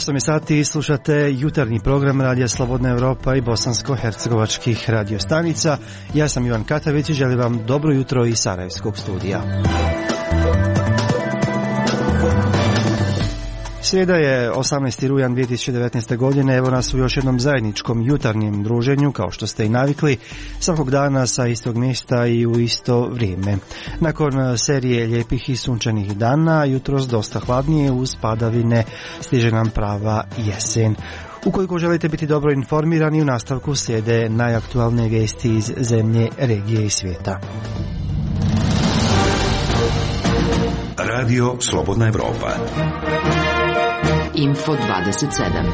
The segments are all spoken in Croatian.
8 sati slušate jutarnji program Radija Slobodna Evropa i bosansko-hercegovačkih radiostanica. Ja sam Ivan Katavić i želim vam dobro jutro iz Sarajevskog studija. Srijeda je 18. rujan 2019. godine, evo nas u još jednom zajedničkom jutarnjem druženju, kao što ste i navikli, svakog dana sa istog mjesta i u isto vrijeme. Nakon serije lijepih i sunčanih dana, jutros dosta hladnije uz padavine, stiže nam prava jesen. Ukoliko želite biti dobro informirani, u nastavku slijede najaktualnije vijesti iz zemlje, regije i svijeta. Radio Slobodna Evropa. Info 27.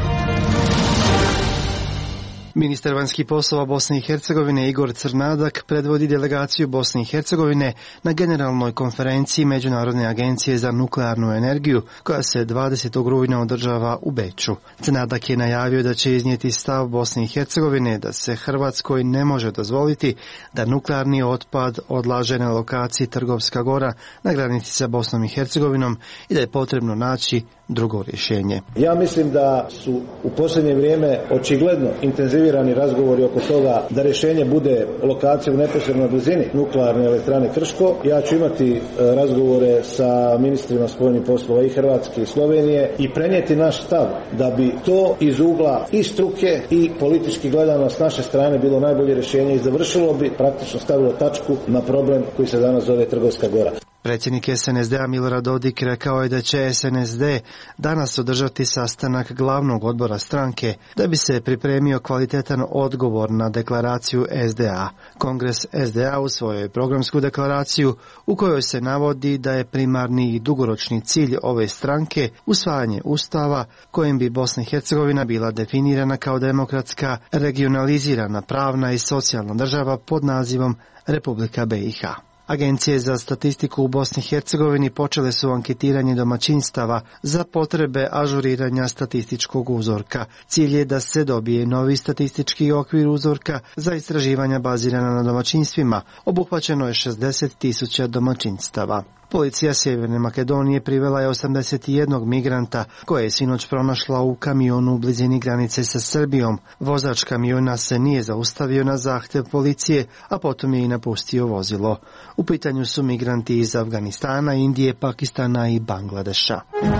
Ministar vanjskih poslova Bosne i Hercegovine Igor Crnadak predvodi delegaciju Bosne i Hercegovine na generalnoj konferenciji Međunarodne agencije za nuklearnu energiju koja se 20. rujna održava u Beču. Crnadak je najavio da će iznijeti stav Bosne i Hercegovine da se Hrvatskoj ne može dozvoliti da nuklearni otpad odlaže na lokaciji Trgovska Gora na granici sa Bosnom i Hercegovinom i da je potrebno naći drugo rješenje. Ja mislim da su u posljednje vrijeme očigledno intenzivirani razgovori oko toga da rješenje bude lokacija u neposrednoj blizini nuklearne elektrane Krško. Ja ću imati razgovore sa ministrima spojenih poslova i Hrvatske i Slovenije i prenijeti naš stav da bi to iz ugla i struke i politički gledano s naše strane bilo najbolje rješenje i završilo bi, praktično stavilo tačku na problem koji se danas zove Trgovska Gora. Predsjednik SNSD-a Milorad Dodik rekao je da će SNSD danas održati sastanak glavnog odbora stranke da bi se pripremio kvalitetan odgovor na deklaraciju SDA. Kongres SDA usvojio je programsku deklaraciju u kojoj se navodi da je primarni i dugoročni cilj ove stranke usvajanje ustava kojim bi Bosna i Hercegovina bila definirana kao demokratska, regionalizirana, pravna i socijalna država pod nazivom Republika BiH. Agencije za statistiku u Bosni i Hercegovini počele su anketiranje domaćinstava za potrebe ažuriranja statističkog uzorka. Cilj je da se dobije novi statistički okvir uzorka za istraživanja bazirana na domaćinstvima. Obuhvaćeno je 60.000 domaćinstava. Policija Sjeverne Makedonije privela je 81 migranta koje je sinoć pronašla u kamionu u blizini granice sa Srbijom. Vozač kamiona se nije zaustavio na zahtjev policije, a potom je i napustio vozilo. U pitanju su migranti iz Afganistana, Indije, Pakistana i Bangladeša.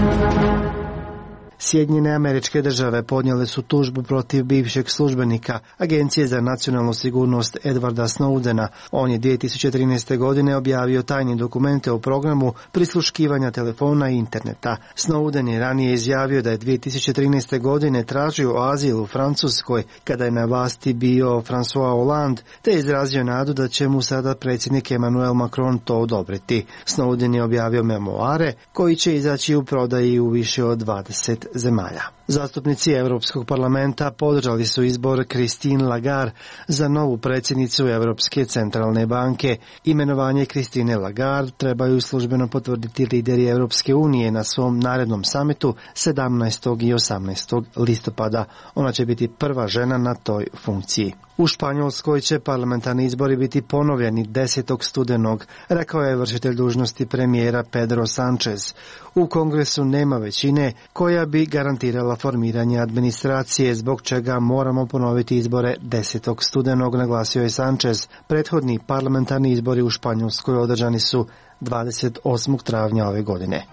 Sjedinjene Američke Države podnijele su tužbu protiv bivšeg službenika Agencije za nacionalnu sigurnost Edwarda Snowdena. On je 2013. godine objavio tajne dokumente o programu prisluškivanja telefona i interneta. Snowden je ranije izjavio da je 2013. godine tražio azil u Francuskoj kada je na vlasti bio François Hollande, te je izrazio nadu da će mu sada predsjednik Emmanuel Macron to odobriti. Snowden je objavio memoare koji će izaći u prodaji u više od 20 zemalja. Zastupnici Europskog parlamenta podržali su izbor Christine Lagarde za novu predsjednicu Europske centralne banke. Imenovanje Christine Lagarde trebaju službeno potvrditi lideri Europske unije na svom narednom samitu 17. i 18. listopada. Ona će biti prva žena na toj funkciji. U Španjolskoj će parlamentarni izbori biti ponovljeni 10. studenog, rekao je vršitelj dužnosti premijera Pedro Sánchez. U kongresu nema većine koja bi garantirala formiranje administracije, zbog čega moramo ponoviti izbore 10. studenog, naglasio je Sánchez. Prethodni parlamentarni izbori u Španjolskoj održani su 28. travnja ove godine.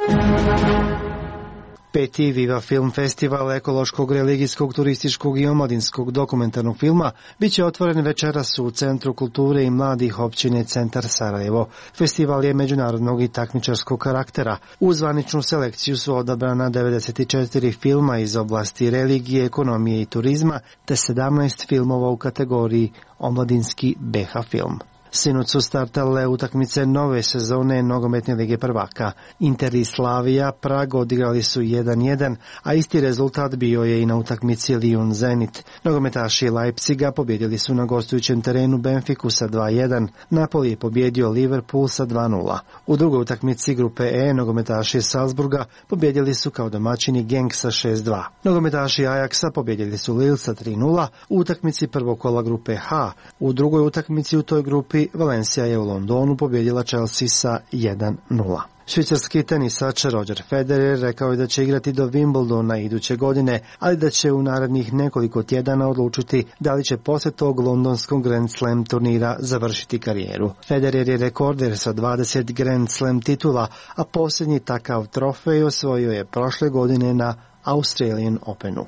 5. Viva Film Festival ekološkog, religijskog, turističkog i omladinskog dokumentarnog filma bit će otvoren večeras u Centru kulture i mladih općine Centar Sarajevo. Festival je međunarodnog i takmičarskog karaktera. U zvaničnu selekciju su odabrana 94 filma iz oblasti religije, ekonomije i turizma, te 17 filmova u kategoriji omladinski BH film. Sinoć su startale utakmice nove sezone nogometne lige prvaka. Inter i Slavija Prag odigrali su 1-1, a isti rezultat bio je i na utakmici Lyon Zenit. Nogometaši Leipziga pobjedili su na gostujućem terenu Benfiku sa 2-1. Napoli je pobjedio Liverpool sa 2-0. U drugoj utakmici grupe E nogometaši Salzburga pobjedili su kao domaćini Genk sa 6-2. Nogometaši Ajaxa pobjedili su Lille sa 3-0 u utakmici prvog kola grupe H. U drugoj utakmici u toj grupi grupi Valencia je u Londonu pobjedila Chelsea sa 1:0. Švicarski tenisač Roger Federer rekao je da će igrati do Wimbledona iduće godine, ali da će u narednih nekoliko tjedana odlučiti da li će poslije tog londonskog Grand Slam turnira završiti karijeru. Federer je rekorder sa 20 Grand Slam titula, a posljednji takav trofej osvojio je prošle godine na Australian Openu.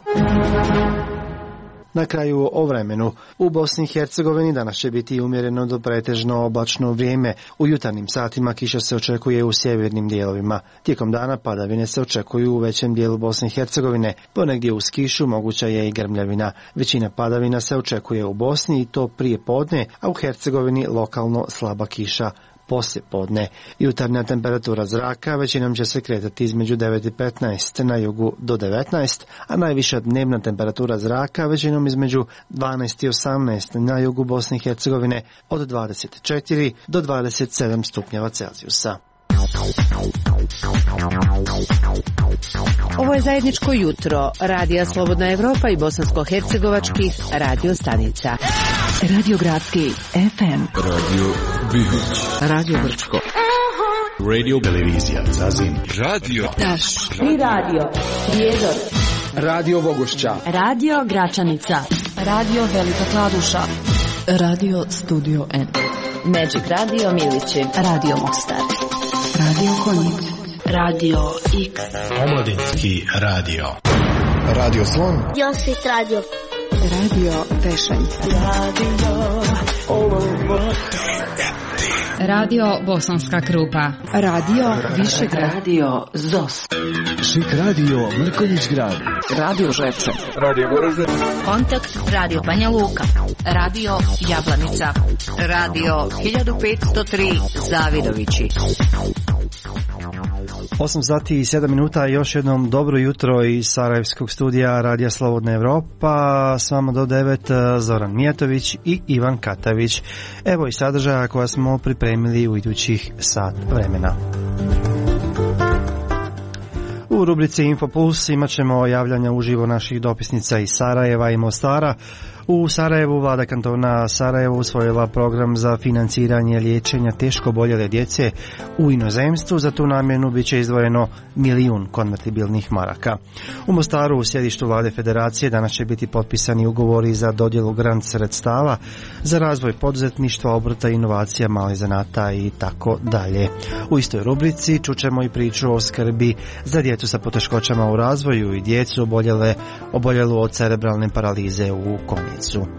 Na kraju o vremenu. U Bosni i Hercegovini danas će biti umjereno do pretežno oblačno vrijeme. U jutarnjim satima kiša se očekuje u sjevernim dijelovima. Tijekom dana padavine se očekuju u većem dijelu Bosne i Hercegovine. Ponegdje uz kišu moguća je i grmljavina. Većina padavina se očekuje u Bosni i to prije podne, a u Hercegovini lokalno slaba kiša poslije podne. Jutarnja temperatura zraka većinom će se kretati između 9 i 15, na jugu do 19, a najviša dnevna temperatura zraka većinom između 12 i 18, na jugu Bosne i Hercegovine od 24 do 27 stupnjeva Celzijusa. Ovo je zajedničko jutro Radija Slobodna Evropa i bosansko-hercegovačkih radio stanica. Radio Gradski FM, Radio Bihoć, Radio Brčko, Radio Televizija Zazin, Radio Taš i Radio Prijedor, Radio Vogošća, Radio Gračanica, Radio Velika Kladuša, Radio Studio N, Magic Radio Milići, Radio Mostar, Radio Konjic, Radio X, Omladinski radio, Radio Slon, Josit Radio, Radio Tešanj, Radio Bosanska Krupa, Radio Višegrad, Radio Zos, Šik Radio Mrkonjić Grad, Radio Žepče, Radio Goražde, Kontakt Radio Banja Luka, Radio Jablanica, Radio 1503 Zavidovići. 8 sati i 7 minuta, još jednom dobro jutro iz Sarajevskog studija Radija Slobodna Evropa. S vama do 9 Zoran Mijatović i Ivan Katavić. Evo i sadržaja koja smo pripremili u idućih sat vremena. U rubrici Info Plus imat ćemo javljanja uživo naših dopisnica iz Sarajeva i Mostara. U Sarajevu vlada kantona Sarajevo usvojila program za financiranje liječenja teško oboljele djece u inozemstvu. Za tu namjenu bit će izdvojeno 1.000.000 konvertibilnih maraka. U Mostaru, u sjedištu vlade federacije, danas će biti potpisani ugovori za dodjelu grant sredstava za razvoj poduzetništva, obrta, inovacija, malih zanata i tako dalje. U istoj rubrici čućemo i priču o skrbi za djecu sa poteškoćama u razvoju i djecu oboljelu od cerebralne paralize u Konjicu.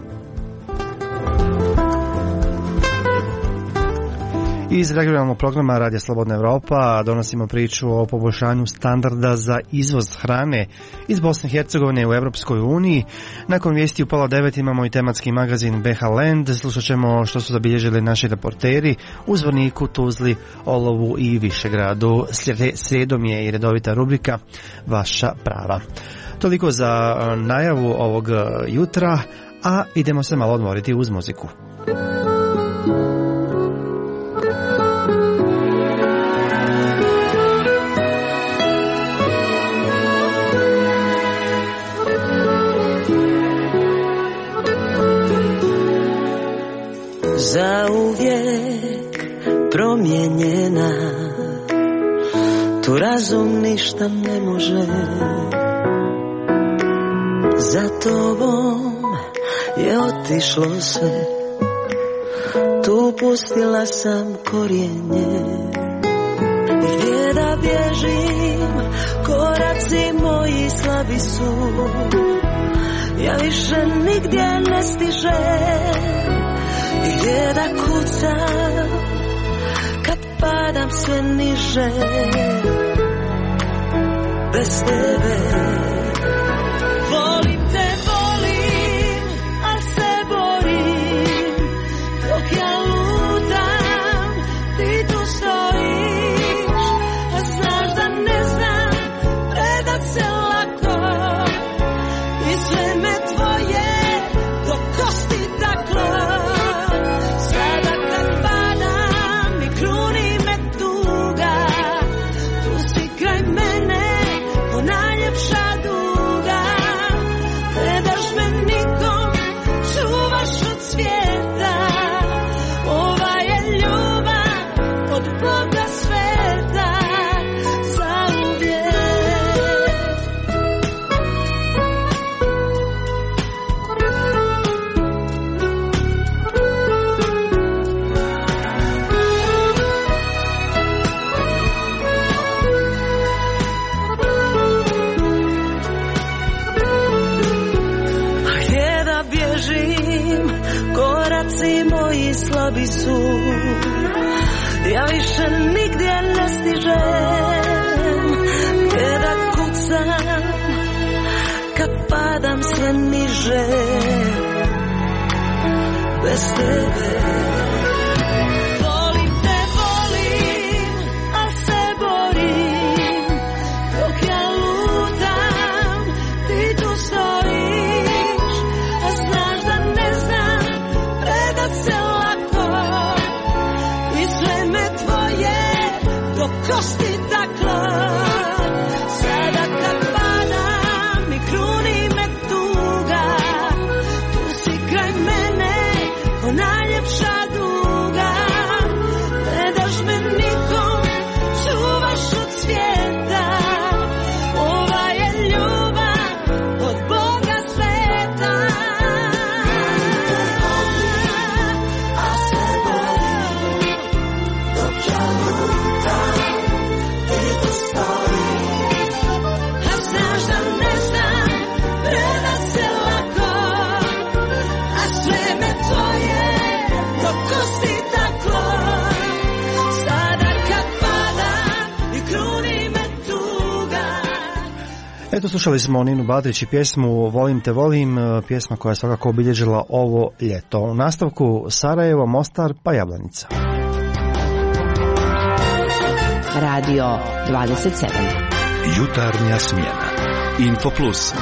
Iz regionalnog programa Radija Slobodna Evropa donosimo priču o poboljšanju standarda za izvoz hrane iz Bosne i Hercegovine u Europskoj uniji. Nakon vijesti u 8:30 imamo i tematski magazin BH Land. Slušat ćemo što su zabilježili naši reporteri u Zvorniku, Tuzli, Olovu i Višegradu. Srijedom je i redovita rubrika Vaša prava. Toliko za najavu ovog jutra, a idemo se malo odmoriti uz muziku. Zauvijek promijenjena, tu razum ništa ne može. Za tobom je otišlo sve, tu pustila sam korijenje. Gdje da bježim, koraci moji slabi su, ja više nigdje ne stižem. Gdje da kucam, kad padam sve niže, bez tebe. Volim te, volim, a se borim, dok ja lutam, ti tu stojiš, a znaš da ne znam predat se lako, i sve me tvoje do kosti taklo. Najljepša i slabi su. Ja više nigdje ne stižem, gdje da kucam kad padam sve niže bez tebe. Volim te, volim, al se borim, dok ja lutam, ti tu stojiš, a znaš da ne znam predat se lako i sve me tvoje do kosti taklo. Sada kad padam i kruni me tuga, tu si kraj mene ko najljepša duga. Ne daš me nikom, čuvaš od svijeta, ova je ljubav od Boga sveta. A se borim, dok ja lutam, ti tu stojiš, a znaš da ne znam predat se lako, a sve me tvoje do kosti taklo. Sada kad padam i kruni me tuga. Eto, slušali smo Ninu Badrić i pjesmu Volim te volim, pjesma koja je svakako obilježila ovo ljeto. U nastavku Sarajevo, Mostar pa Jablanica. Radio 27. Jutarnja smjena. Info Plus.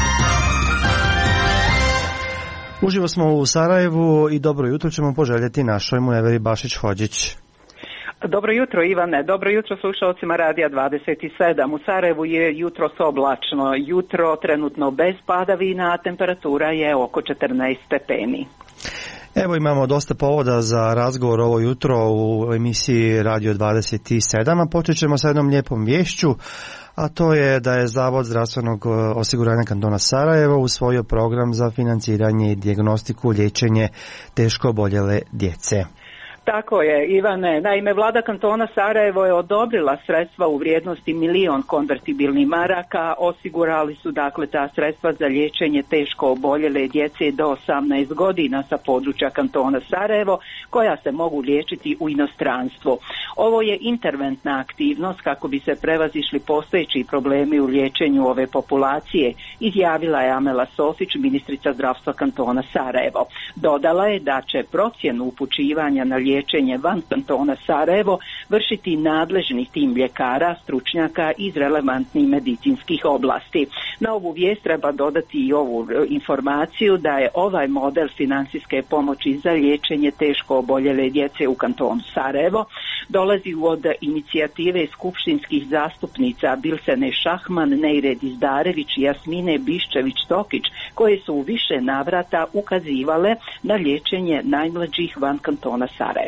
Uživo smo u Sarajevu i dobro jutro ćemo poželjeti našoj Muneveri Bašić-Hođić. Dobro jutro Ivane, dobro jutro slušalcima Radija 27. U Sarajevu je jutro oblačno, jutro trenutno bez padavina, a temperatura je oko 14 stepeni. Evo imamo dosta povoda za razgovor ovo jutro u emisiji Radio 27, a počet ćemo sa jednom lijepom vješću, a to je da je Zavod zdravstvenog osiguranja kantona Sarajevo usvojio program za financiranje i dijagnostiku liječenje teško oboljele djece. Tako je, Ivane. Naime, vlada kantona Sarajevo je odobrila sredstva u vrijednosti 1.000.000 konvertibilnih maraka. Osigurali su dakle ta sredstva za liječenje teško oboljele djece do 18 godina sa područja kantona Sarajevo, koja se mogu liječiti u inostranstvu. Ovo je interventna aktivnost kako bi se prevazišli postojeći problemi u liječenju ove populacije, izjavila je Amela Sofić, ministrica zdravstva kantona Sarajevo. Dodala je da će procjenu upućivanja na liječenje van kantona Sarajevo vršiti nadležni tim ljekara, stručnjaka iz relevantnih medicinskih oblasti. Na ovu vijest treba dodati i ovu informaciju da je ovaj model financijske pomoći za liječenje teško oboljele djece u kantonu Sarajevo dolazi od inicijative skupštinskih zastupnica Bilsene Šahman, Nejre Dizdarević i Jasmine Biščević-Tokić, koje su u više navrata ukazivale na liječenje najmlađih van kantona Sarajevo.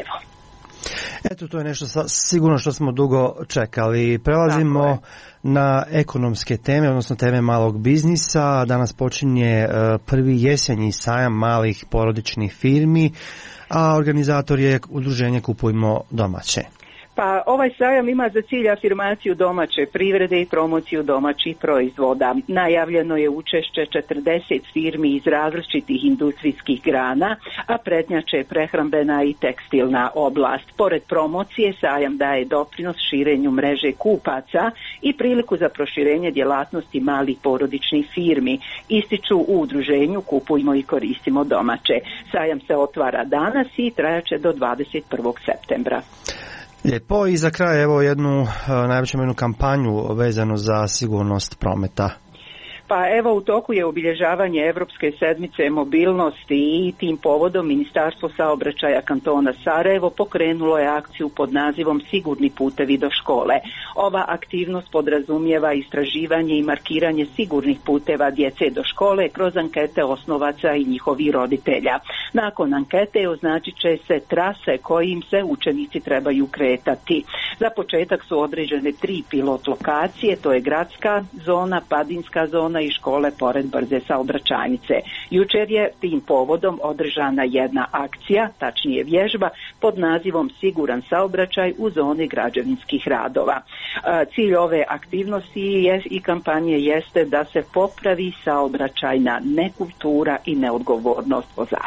Eto, to je nešto sigurno što smo dugo čekali. Prelazimo na ekonomske teme, odnosno teme malog biznisa. Danas počinje prvi jesenji sajam malih porodičnih firmi, a organizator je udruženje Kupujmo domaće. Pa ovaj sajam ima za cilj afirmaciju domaće privrede i promociju domaćih proizvoda. Najavljeno je učešće 40 firmi iz različitih industrijskih grana, a prednjače prehrambena i tekstilna oblast. Pored promocije, sajam daje doprinos širenju mreže kupaca i priliku za proširenje djelatnosti malih porodičnih firmi. Ističu u udruženju Kupujmo i koristimo domaće. Sajam se otvara danas i trajaće do 21. septembra. Lijepo, i za kraj evo najveću jednu kampanju vezanu za sigurnost prometa. Pa evo, u toku je obilježavanje Europske sedmice mobilnosti i tim povodom Ministarstvo saobraćaja kantona Sarajevo pokrenulo je akciju pod nazivom Sigurni putevi do škole. Ova aktivnost podrazumijeva istraživanje i markiranje sigurnih puteva djece do škole kroz ankete osnovaca i njihovih roditelja. Nakon ankete označit će se trase kojim se učenici trebaju kretati. Za početak su određene 3 pilot lokacije, to je gradska zona, padinska zona i škole pored brze saobraćajnice. Jučer je tim povodom održana jedna akcija, tačnije vježba, pod nazivom Siguran saobraćaj u zoni građevinskih radova. Cilj ove aktivnosti i kampanje jeste da se popravi saobraćajna nekultura i neodgovornost vozača.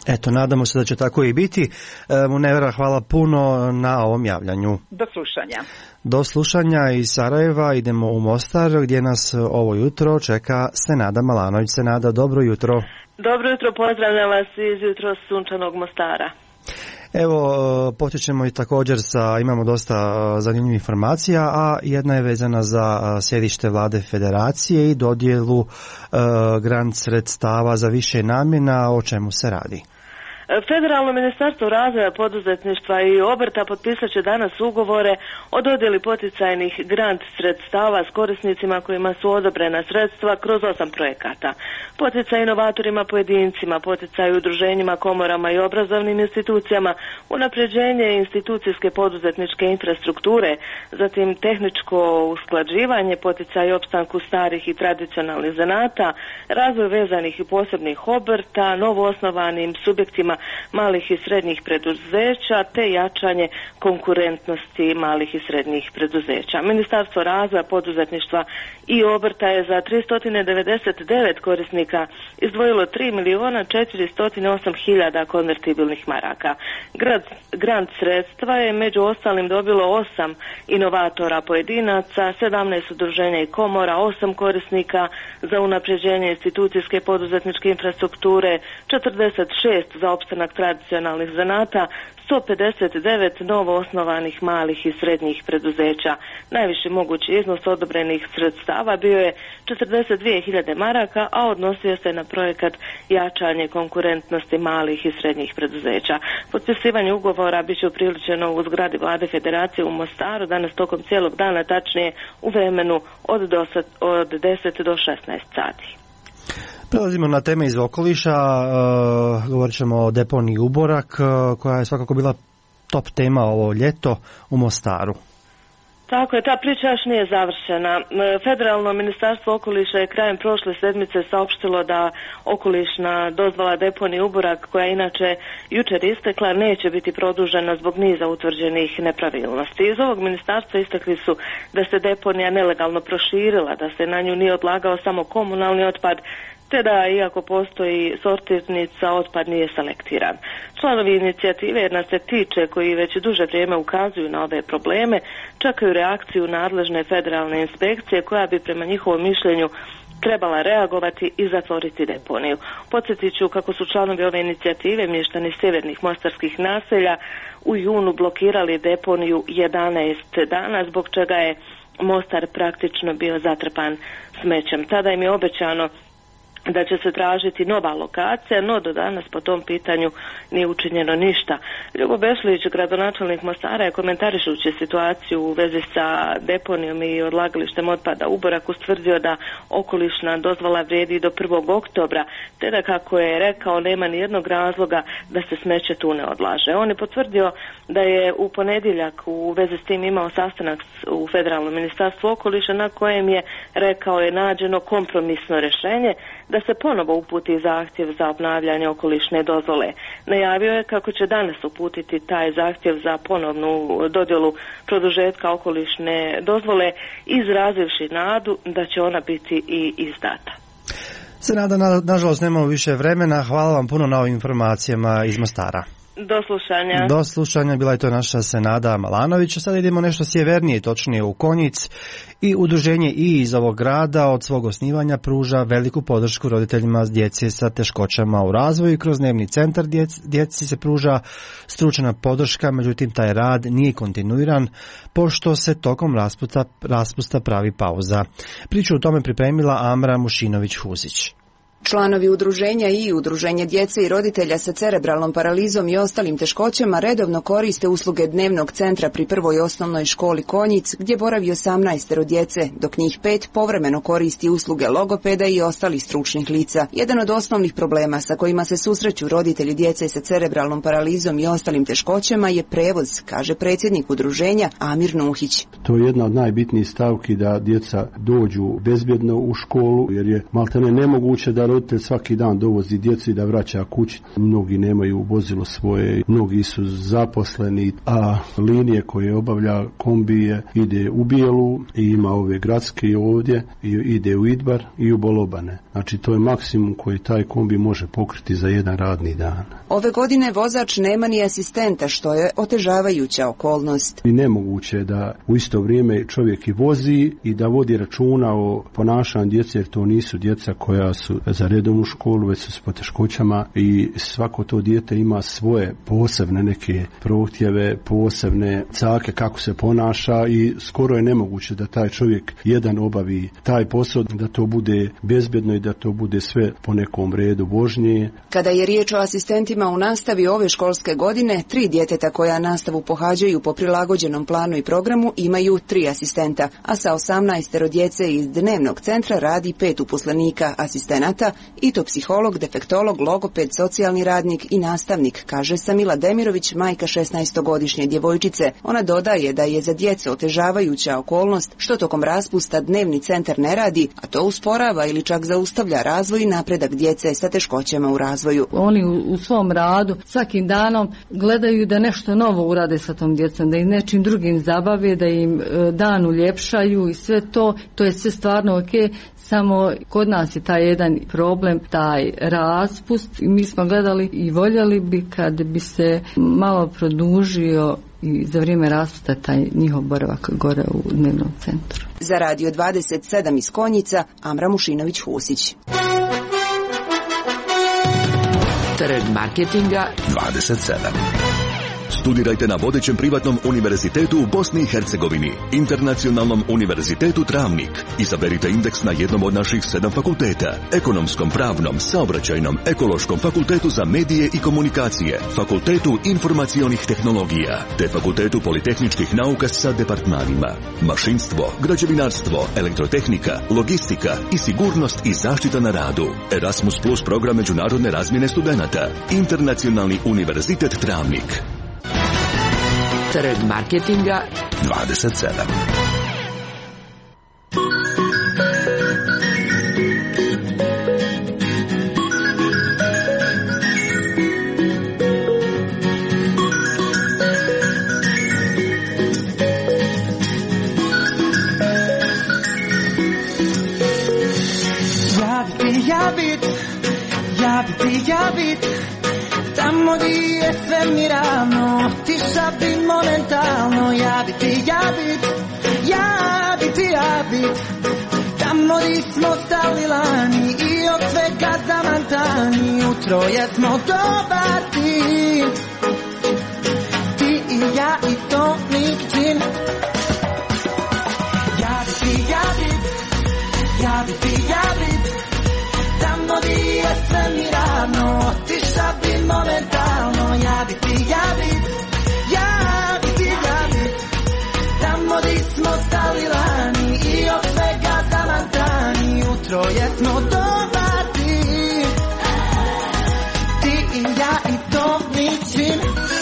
Eto, nadamo se da će tako i biti. Munevera, hvala puno na ovom javljanju. Do slušanja. Do slušanja iz Sarajeva idemo u Mostar gdje nas ovo jutro čeka Senada Malanović. Senada, dobro jutro. Dobro jutro, pozdravljam vas iz jutro sunčanog Mostara. Evo, počet ćemo i također imamo dosta zanimljivih informacija, a jedna je vezana za sjedište Vlade Federacije i dodjelu grant sredstava za više namjena. O čemu se radi? Federalno ministarstvo razvoja, poduzetništva i obrta potpisat će danas ugovore o dodjeli poticajnih grant sredstava s korisnicima kojima su odobrena sredstva kroz 8 projekata. Poticaj inovatorima pojedincima, poticaj udruženjima, komorama i obrazovnim institucijama, unapređenje institucijske poduzetničke infrastrukture, zatim tehničko usklađivanje, poticaj opstanku starih i tradicionalnih zanata, razvoj vezanih i posebnih obrta, novoosnovanim subjektima malih i srednjih preduzeća te jačanje konkurentnosti malih i srednjih preduzeća. Ministarstvo razvoja, poduzetništva i obrta je za 399 korisnika izdvojilo 3.408.000 konvertibilnih maraka. Grant sredstva je među ostalim dobilo 8 inovatora pojedinaca, 17 udruženja i komora, 8 korisnika za unapređenje institucijske poduzetničke infrastrukture, 46 za opstanak tradicionalnih zanata, 159 novo osnovanih malih i srednjih preduzeća. Najviši mogući iznos odobrenih sredstava bio je 42.000 maraka, a odnosio se na projekat jačanje konkurentnosti malih i srednjih preduzeća. Potpisivanje ugovora bit će upriličeno u zgradi Vlade Federacije u Mostaru danas tokom cijelog dana, tačnije u vremenu od 10 do 16 sati. Prelazimo na teme iz okoliša, govorit ćemo o deponiji Uborak, koja je svakako bila top tema ovo ljeto u Mostaru. Tako je, ta priča još nije završena. Federalno ministarstvo okoliša je krajem prošle sedmice saopštilo da okolišna dozvola deponije Uborak, koja inače jučer istekla, neće biti produžena zbog niza utvrđenih nepravilnosti. Iz ovog ministarstva istakli su da se deponija nelegalno proširila, da se na nju nije odlagao samo komunalni otpad, te da, iako postoji sortirnica, otpad nije selektiran. Članovi inicijative Jedna se tiče, koji već duže vrijeme ukazuju na ove probleme, čekaju reakciju nadležne federalne inspekcije koja bi prema njihovom mišljenju trebala reagovati i zatvoriti deponiju. Podsjetit ću kako su članovi ove inicijative, mještani sjevernih mostarskih naselja, u junu blokirali deponiju 11 dana, zbog čega je Mostar praktično bio zatrpan smećem. Tada im je obećano da će se tražiti nova lokacija, no do danas po tom pitanju nije učinjeno ništa. Ljubo Bešlić, gradonačelnik Mostara, je komentarišući situaciju u vezi sa deponijom i odlagalištem otpada Uborak ustvrdio da okolišna dozvola vrijedi do 1. oktobra, te da, kako je rekao, nema ni jednog razloga da se smeće tu ne odlaže. On je potvrdio da je u ponedjeljak u vezi s tim imao sastanak u Federalnom ministarstvu okoliša na kojem je, rekao je, nađeno kompromisno rješenje da se ponovo uputi zahtjev za obnavljanje okolišne dozvole. Najavio je kako će danas uputiti taj zahtjev za ponovnu dodjelu produžetka okolišne dozvole, izrazivši nadu da će ona biti i izdata. Senada, nažalost nemamo više vremena. Hvala vam puno na ovim informacijama iz Mostara. Do slušanja. Do slušanja, bila je to naša Senada Malanović. Sada idemo nešto sjevernije, točnije u Konjic. I udruženje I iz ovog grada od svog osnivanja pruža veliku podršku roditeljima djece sa teškoćama u razvoju i kroz dnevni centar djeci se pruža stručna podrška, međutim taj rad nije kontinuiran pošto se tokom raspusta pravi pauza. Priču o tome pripremila Amra Mušinović-Huzić. Članovi udruženja i udruženje djece i roditelja sa cerebralnom paralizom i ostalim teškoćama redovno koriste usluge dnevnog centra pri prvoj osnovnoj školi Konjic, gdje boravi 18 djece, dok njih 5 povremeno koristi usluge logopeda i ostalih stručnih lica. Jedan od osnovnih problema sa kojima se susreću roditelji djece sa cerebralnom paralizom i ostalim teškoćama je prevoz, kaže predsjednik udruženja Amir Nuhić. To je jedna od najbitnijih stavki, da djeca dođu bezbjedno u školu, jer je maltene nemoguće da roditelj svaki dan dovozi djecu i da vraća kući. Mnogi nemaju vozilo svoje, mnogi su zaposleni, a linije koje obavlja kombije ide u Bijelu i ima ove gradske ovdje, i ide u Idbar i u Bolobane. Znači to je maksimum koji taj kombi može pokriti za jedan radni dan. Ove godine vozač nema ni asistenta, što je otežavajuća okolnost. I nemoguće da u isto vrijeme čovjek i vozi i da vodi računa o ponašanju djece, jer to nisu djeca koja su za redovnu školu, već su s poteškoćama i svako to dijete ima svoje posebne neke prohtjeve, posebne cake kako se ponaša i skoro je nemoguće da taj čovjek jedan obavi taj posao, da to bude bezbjedno i da to bude sve po nekom redu vožnje. Kada je riječ o asistentima u nastavi ove školske godine, 3 djeteta koja nastavu pohađaju po prilagođenom planu i programu imaju 3 asistenta, a sa 18 djece iz dnevnog centra radi 5 uposlenika asistenata i to psiholog, defektolog, logoped, socijalni radnik i nastavnik, kaže Samila Demirović, majka 16-godišnje djevojčice. Ona dodaje da je za djecu otežavajuća okolnost što tokom raspusta dnevni centar ne radi, a to usporava ili čak zaustavlja razvoj i napredak djece sa teškoćama u razvoju. Oni u svom radu svakim danom gledaju da nešto novo urade sa tom djecom, da ih nečim drugim zabave, da im dan uljepšaju i sve to je sve stvarno ok. Samo kod nas je taj jedan problem, taj raspust. Mi smo gledali i voljeli bi kad bi se malo produžio i za vrijeme raspusta taj njihov boravak gore u dnevnom centru. Za Radio 27 iz Konjica, Amra Mušinović-Husić. Trg marketinga 27. Studirajte na vodećem privatnom univerzitetu u Bosni i Hercegovini, Internacionalnom univerzitetu Travnik. Izaberite indeks na jednom od naših 7 fakulteta: ekonomskom, pravnom, saobraćajnom, ekološkom, fakultetu za medije i komunikacije, fakultetu informacionih tehnologija, te fakultetu politehničkih nauka sa departmanima mašinstvo, građevinarstvo, elektrotehnika, logistika i sigurnost i zaštita na radu. Erasmus Plus program međunarodne razmjene studenata. Internacionalni univerzitet Travnik. Trg marketinga 27. Ja bit tamo di je sve mirano, tiša bi momentalno. Ja bit tamo di smo stali lani i od svega zamantani. Utro je smo dobar tim, ti i ja i to ničin. Ja bit tamo di je sve mirano, tiša bi momentalno. Ja bit tamo di smo stali lani i od svega zamantani. Utro je smo dobar tim, ti i ja i to ničin.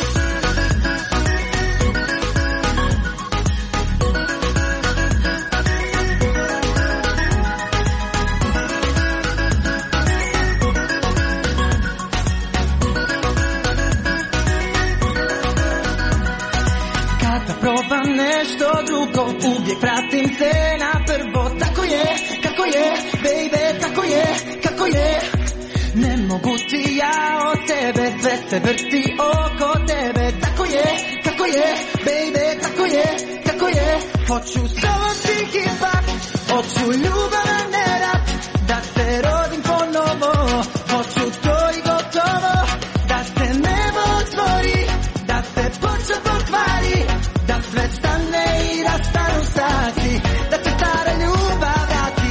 Probam nešto drugo, uvijek vratim se na prvo. Tako je, baby, kako je. Ne mogu ti ja od tebe, sve se vrti oko tebe. Tako je, baby, kako je. Hoću samo ti ipak, hoću ljubav a ne rad, da se rodim ponovo. Hoću to i gotovo, da se nebo otvori, da se počne pokvari, da sve stane i da stanu sati, da se stara ljubav vrati.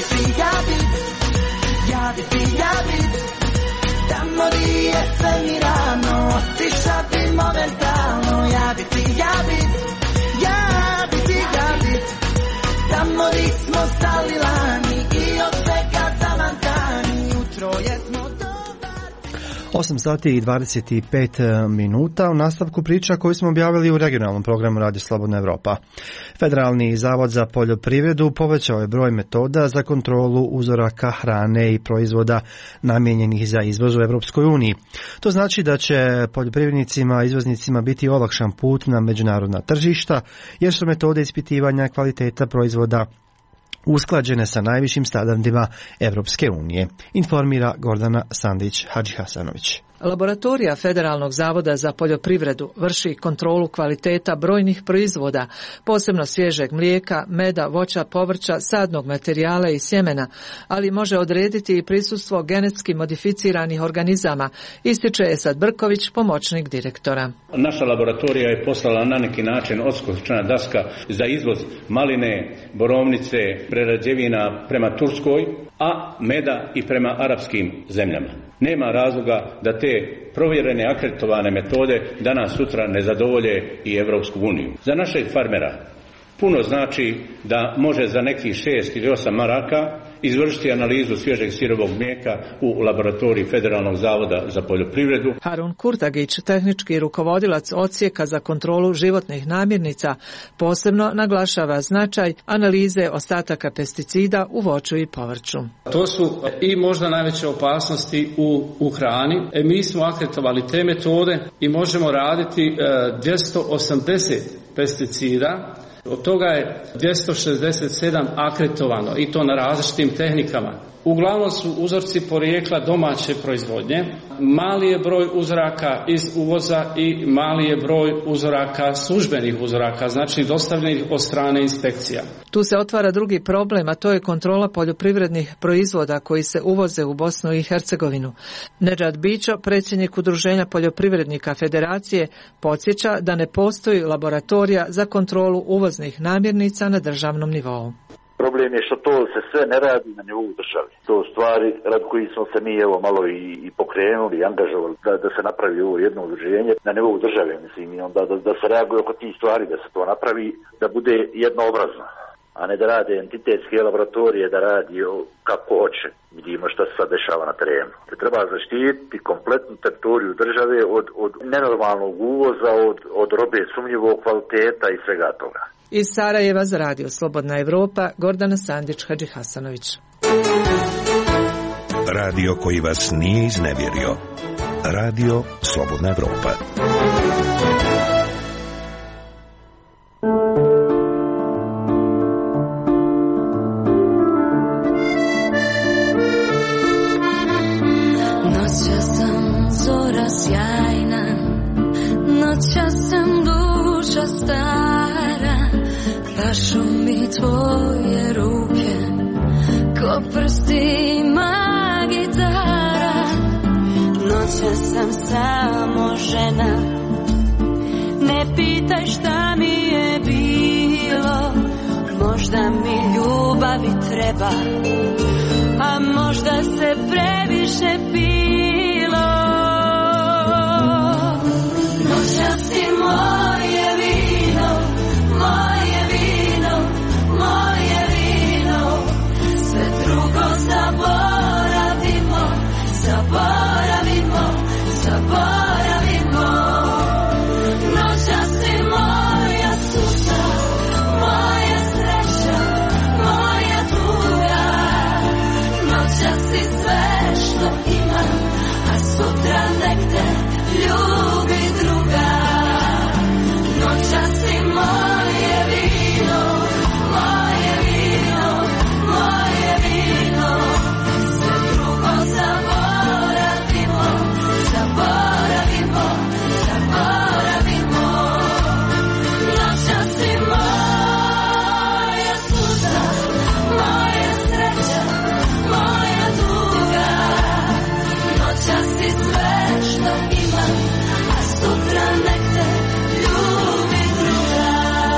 Ja bit tamo di je sve mirano, tiša bi momentalno. Ja bit tamo di smo stali lani i od 8 sati i 25 minuta u nastavku priča koju smo objavili u regionalnom programu Radio Slobodna Evropa. Federalni zavod za poljoprivredu povećao je broj metoda za kontrolu uzoraka hrane i proizvoda namijenjenih za izvoz u Evropskoj uniji. To znači da će poljoprivrednicima i izvoznicima biti olakšan put na međunarodna tržišta, jer su metode ispitivanja kvaliteta proizvoda usklađene sa najvišim standardima Evropske unije, informira Gordana Sandić-Hadžihasanović. Laboratorija Federalnog zavoda za poljoprivredu vrši kontrolu kvaliteta brojnih proizvoda, posebno svježeg mlijeka, meda, voća, povrća, sadnog materijala i sjemena, ali može odrediti i prisustvo genetski modificiranih organizama, ističe Esad Brković, pomoćnik direktora. Naša laboratorija je poslala na neki način odskočna daska za izvoz maline, borovnice, prerađevina prema Turskoj, a meda i prema arapskim zemljama. Nema razloga da te provjerene akreditovane metode danas sutra ne zadovolje i Evropsku uniju. Za našeg farmera puno znači da može za nekih 6 ili 8 maraka izvršiti analizu svježeg sirovog mlijeka u laboratoriji Federalnog zavoda za poljoprivredu. Harun Kurtagić, tehnički rukovodilac odsjeka za kontrolu životnih namirnica, posebno naglašava značaj analize ostataka pesticida u voću i povrću. To su i možda najveće opasnosti u hrani. Mi smo akreditovali te metode i možemo raditi 280 pesticida. Od toga je 267 akreditovano i to na različitim tehnikama. Uglavnom su uzorci porijekla domaće proizvodnje. Mali je broj uzoraka iz uvoza i mali je broj uzoraka službenih uzoraka, znači dostavljenih od strane inspekcija. Tu se otvara drugi problem, a to je kontrola poljoprivrednih proizvoda koji se uvoze u Bosnu i Hercegovinu. Nedžad Bićo, predsjednik Udruženja poljoprivrednika Federacije, podsjeća da ne postoji laboratorija za kontrolu uvoznih namirnica na državnom nivou. Problem je što to se sve ne radi na nivou države. To stvari rad koji smo se mi evo malo i pokrenuli i angažovali da se napravi ovo jedno udruženje na nivou države, mislim, i onda da se reaguje oko tih stvari, da se to napravi, da bude jednoobrazno, a ne da rade entitetske laboratorije, da radi kako hoće. Vidimo što se sad dešava na terenu. Treba zaštititi kompletnu teritoriju države od nenormalnog uvoza, od robe sumnjivog kvaliteta i svega toga. Iz Sarajeva za Radio Slobodna Evropa, Gordana Sandić-Hadžihasanović. Radio koji vas nije iznevjerio. Radio Slobodna Evropa. Noćas sam zora sjajna, noćas sam duša stara, pašu mi tvoje ruke, ko prstima gitara. Noćas sam samo žena, ne pitaj šta mi je bilo, možda mi ljubavi treba, a možda se previše pilo. Noćas si moje vino, moje vino, moje vino, sve drugo zaboravimo, zaboravimo, zaboravimo. Noćas si moja suza, moja sreća, moja tuga. Noćas si sve što imam, a sutra nek te ljubi druga. Noćas si moje vino, moje vino, moje vino, sve drugo zaboravimo, zaboravimo, zaboravimo. Noćas si moja suza, moja sreća, moja tuga. Noćas si sve što imam, a sutra nek te ljubi druga.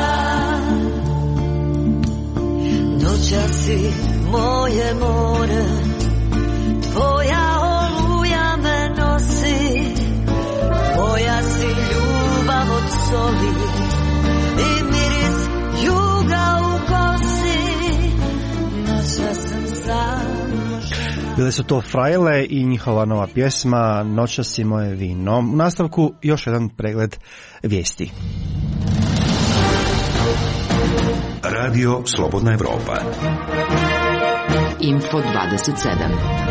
Noćas si moje more, tvoja oluja me nosi, moja si ljubav od soli i miris juga u kosi. Noćas sam samo Bile su to Frajle i njihova nova pjesma Noćas si moje vino. U nastavku još jedan pregled vijesti. Radio Slobodna Evropa. Info 27.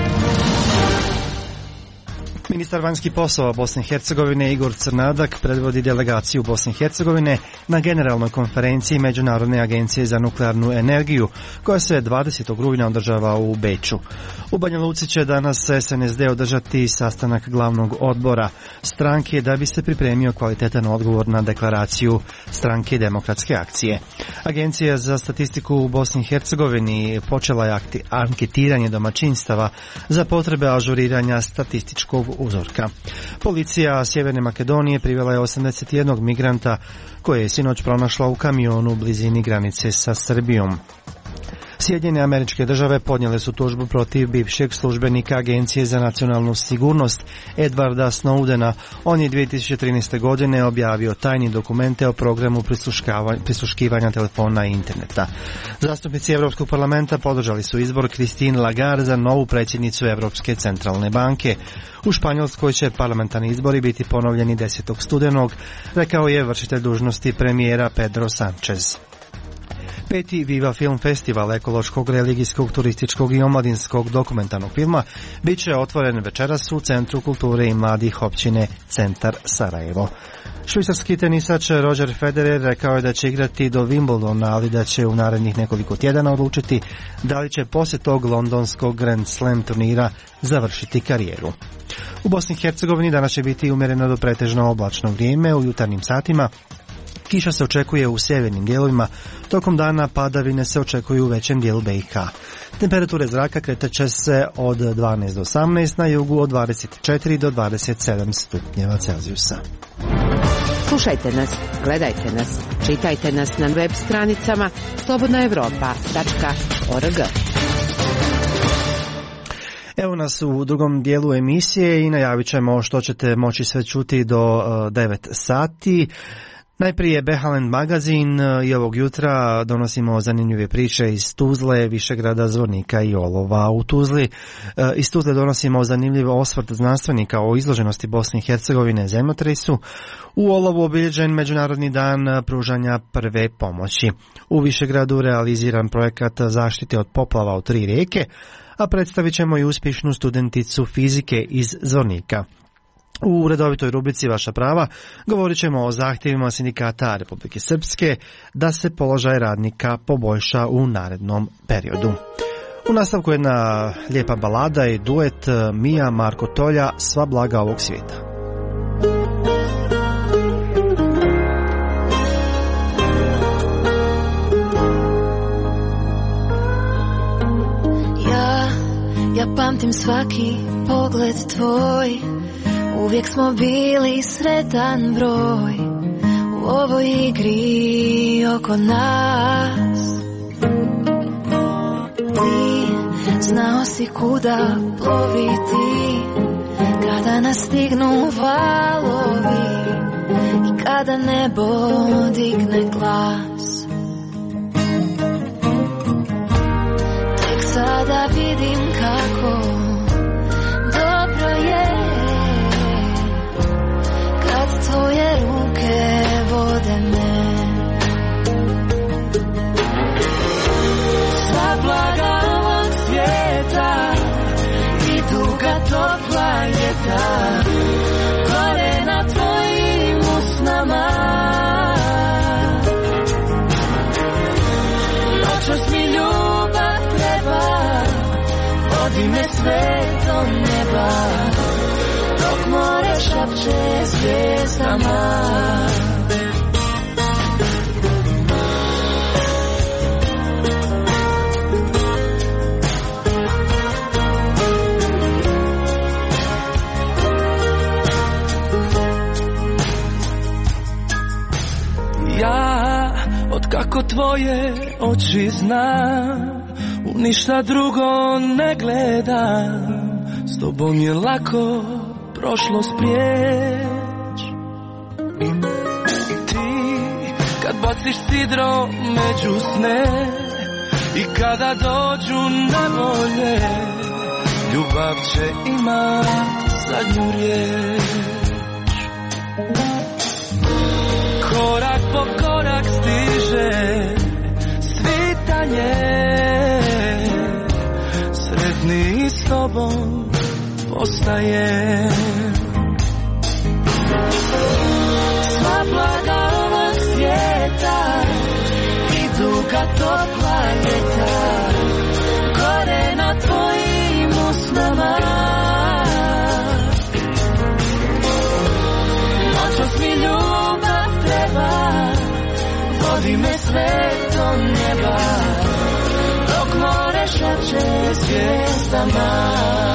Ministar vanjskih poslova Bosne i Hercegovine Igor Crnadak predvodi delegaciju Bosne i Hercegovine na generalnoj konferenciji Međunarodne agencije za nuklearnu energiju koja se 20. rujna održava u Beču. U Banja Luci će danas SNSD održati sastanak glavnog odbora stranke da bi se pripremio kvalitetan odgovor na deklaraciju stranke Demokratske akcije. Agencija za statistiku u Bosni i Hercegovini počela je anketiranje domaćinstava za potrebe ažuriranja statističkog uzorka. Policija Sjeverne Makedonije privela je 81 migranta koje je sinoć pronašla u kamionu u blizini granice sa Srbijom. Sjedinjene Američke Države podnijele su tužbu protiv bivšeg službenika Agencije za nacionalnu sigurnost Edwarda Snowdena. On je 2013. godine objavio tajni dokumente o programu prisluškivanja telefona i interneta. Zastupnici Europskog parlamenta podržali su izbor Christine Lagarde za novu predsjednicu Europske centralne banke. U Španjolskoj će parlamentarni izbori biti ponovljeni 10. studenog, rekao je vršitelj dužnosti premijera Pedro Sanchez. 5. Viva Film Festival ekološkog, religijskog, turističkog i omladinskog dokumentarnog filma bit će otvoren večeras u Centru kulture i mladih općine Centar Sarajevo. Švicarski tenisač Roger Federer rekao je da će igrati do Wimbledona, ali da će u narednih nekoliko tjedana odlučiti da li će poslije tog londonskog Grand Slam turnira završiti karijeru. U Bosni i Hercegovini danas će biti umjereno do pretežno oblačno vrijeme u jutarnjim satima. Kiša se očekuje u sjevernim dijelovima, tokom dana padavine se očekuju u većem dijelu BiH. Temperature zraka kretat će se od 12 do 18, na jugu od 24 do 27 stupnjeva Celzijusa. Slušajte nas, gledajte nas, čitajte nas na web stranicama slobodnaevropa.org. Evo nas u drugom dijelu emisije i najavit ćemo što ćete moći sve čuti do 9 sati. Najprije Behalend magazin i ovog jutra donosimo zanimljive priče iz Tuzle, Višegrada, Zvornika i Olova. Iz Tuzle donosimo zanimljiv osvrt znanstvenika o izloženosti Bosne i Hercegovine zemljotresu. U Olovu obilježen Međunarodni dan pružanja prve pomoći. U Višegradu realiziran projekat zaštite od poplava u 3 rijeke, a predstavit ćemo i uspješnu studenticu fizike iz Zvornika. U redovitoj rubrici Vaša prava govorit ćemo o zahtjevima sindikata Republike Srpske da se položaj radnika poboljša u narednom periodu. U nastavku jedna lijepa balada i duet Mija Marko Tolja, Sva blaga ovog svijeta. Ja pamtim svaki pogled tvoj, uvijek smo bili sretan broj u ovoj igri oko nas. Ti znao si kuda ploviti kada nas stignu valovi i kada nebo digne glas. Tek sada vidim kako dobro je tvoje ruke vode me. Sva blaga ovog svijeta i duga topla ljeta gore na tvojim usnama. Noćas mi ljubav treba, vodi me sve do neba, dok more šapće zvijezdama. Ja, otkako tvoje oči znam, u ništa drugo ne gledam, s tobom je lako prošlost prijeć. Ti kad baciš sidro među sne i kada dođu nevolje, ljubav će imat zadnju riječ. Korak po korak stiže svitanje, sretniji s tobom postajem. Sva blaga ovog svijeta idu ka topla ljeta, gore na tvojim usnama. Noćas mi ljubav treba, vodi me sve do neba, dok more šače zvijezdama.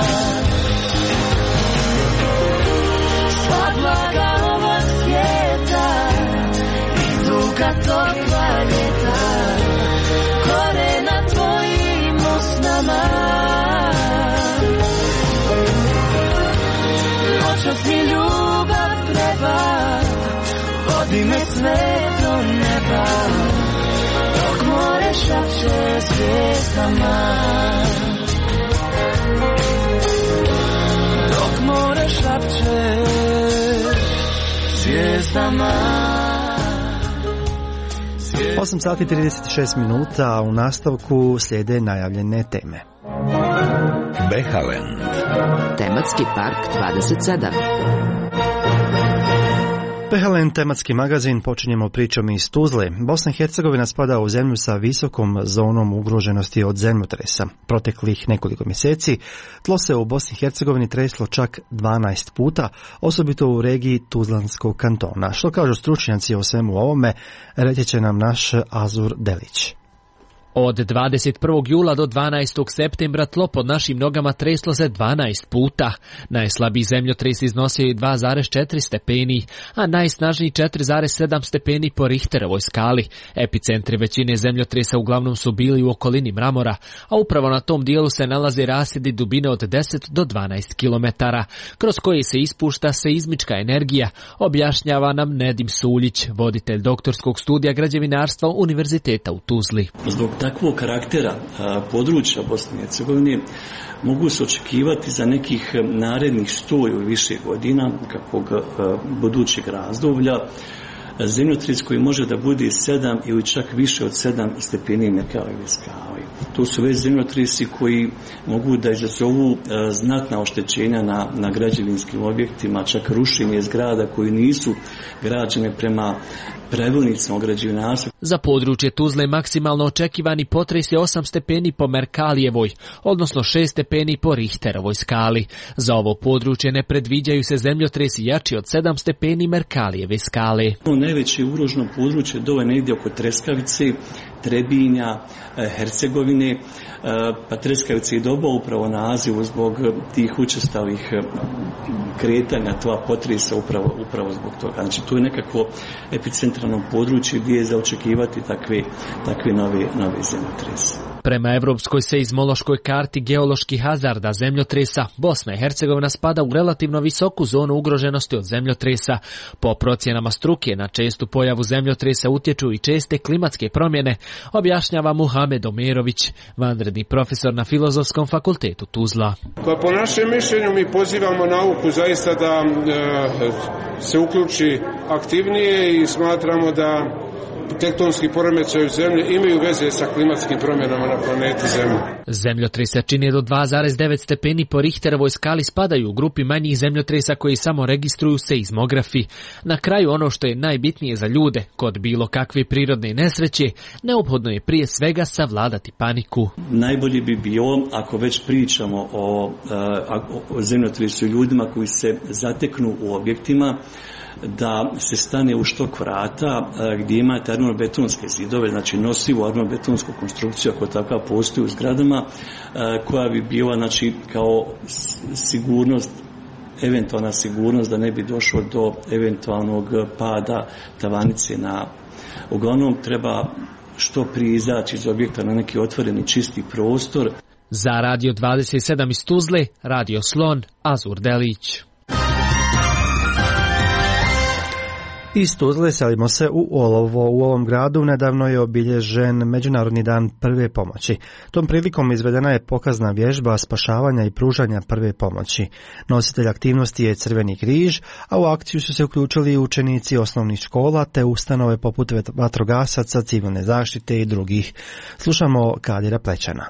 Sva blaga ovog svijeta idu ka topla ljeta, gore na tvojim usnama. Noćas mi ljubav treba, vodi me sve do neba, dok more šače zvijezdama. Dok more šače zvijezdama. 8 sati 36 minuta, a u nastavku slijede najavljene teme. Behalen. Tematski park 27. Behalen, tematski magazin, počinjemo pričom iz Tuzle. Bosna i Hercegovina spada u zemlju sa visokom zonom ugroženosti od zemljotresa. Proteklih nekoliko mjeseci tlo se u Bosni i Hercegovini treslo čak 12 puta, osobito u regiji Tuzlanskog kantona. Što kažu stručnjaci o svemu ovome, reći će nam naš Azur Delić. Od 21. jula do 12. septembra tlo pod našim nogama treslo se 12 puta. Najslabiji zemljotres iznosio je 2,4 stepeni, a najsnažniji 4,7 stepeni po Richterovoj skali. Epicentri većine zemljotresa uglavnom su bili u okolini Mramora, a upravo na tom dijelu se nalaze rasjedi dubine od 10 do 12 km, kroz koji se ispušta seizmička energija, objašnjava nam Nedim Suljić, voditelj doktorskog studija građevinarstva Univerziteta u Tuzli. Zbog takvog karaktera područja Bosne i Hercegovine mogu se očekivati za nekih narednih 100 ili više godina kakvog budućeg razdoblja zemljotres koji može da bude 7 ili čak više od 7 stepeni Merkalijeve skale. To su već zemljotresi koji mogu da izazovu znatna oštećenja na građevinskim objektima, čak rušenje zgrada koji nisu građene prema pravilnicima o građevinarstvu. Za područje Tuzle maksimalno očekivani potres je 8 stepeni po Merkalijevoj, odnosno 6 stepeni po Richterovoj skali. Za ovo područje ne predviđaju se zemljotresi jači od 7 stepeni Merkalijeve skale. Najveće ugroženo područje dole negdje oko Treskavice, Trebinja, Hercegovine, pa Treskavice i doba upravo nazivu zbog tih učestalih kretanja tla potresa upravo zbog toga. Znači tu je nekako epicentralno područje gdje je za očekivati takve nove zemljotrese. Prema Evropskoj seizmološkoj karti geoloških hazarda zemljotresa, Bosna i Hercegovina spada u relativno visoku zonu ugroženosti od zemljotresa. Po procjenama struke na čestu pojavu zemljotresa utječu i česte klimatske promjene, objašnjava Muhamed Omerović, vanredni profesor na Filozofskom fakultetu Tuzla. Pa po našem mišljenju mi pozivamo nauku zaista da se uključi aktivnije i smatramo da tektonski poremećaji u zemlji imaju veze sa klimatskim promjenama na planeti Zemlji. Zemljotresa čine do 2,9 stepeni po Richterovoj skali spadaju u grupi manjih zemljotresa koji samo registruju seizmografi. Na kraju ono što je najbitnije za ljude, kod bilo kakve prirodne nesreće, neophodno je prije svega savladati paniku. Najbolje bi bilo, ako već pričamo o zemljotresu ljudima koji se zateknu u objektima, da se stane u štok vrata gdje imate armobetonske zidove, znači nosivu armobetonsku konstrukciju ako takva postoji u zgradama, koja bi bila znači kao sigurnost, eventualna sigurnost da ne bi došlo do eventualnog pada tavanice uglavnom treba što prije izaći iz objekta na neki otvoreni čisti prostor. Za Radio 27 iz Tuzle, Radio Slon, Azur Delić. Iz Tuzle selimo se u Olovo. U ovom gradu nedavno je obilježen Međunarodni dan prve pomoći. Tom prilikom izvedena je pokazna vježba spašavanja i pružanja prve pomoći. Nositelj aktivnosti je Crveni križ, a u akciju su se uključili učenici osnovnih škola te ustanove poput vatrogasaca, civilne zaštite i drugih. Slušamo Kadira Plećana.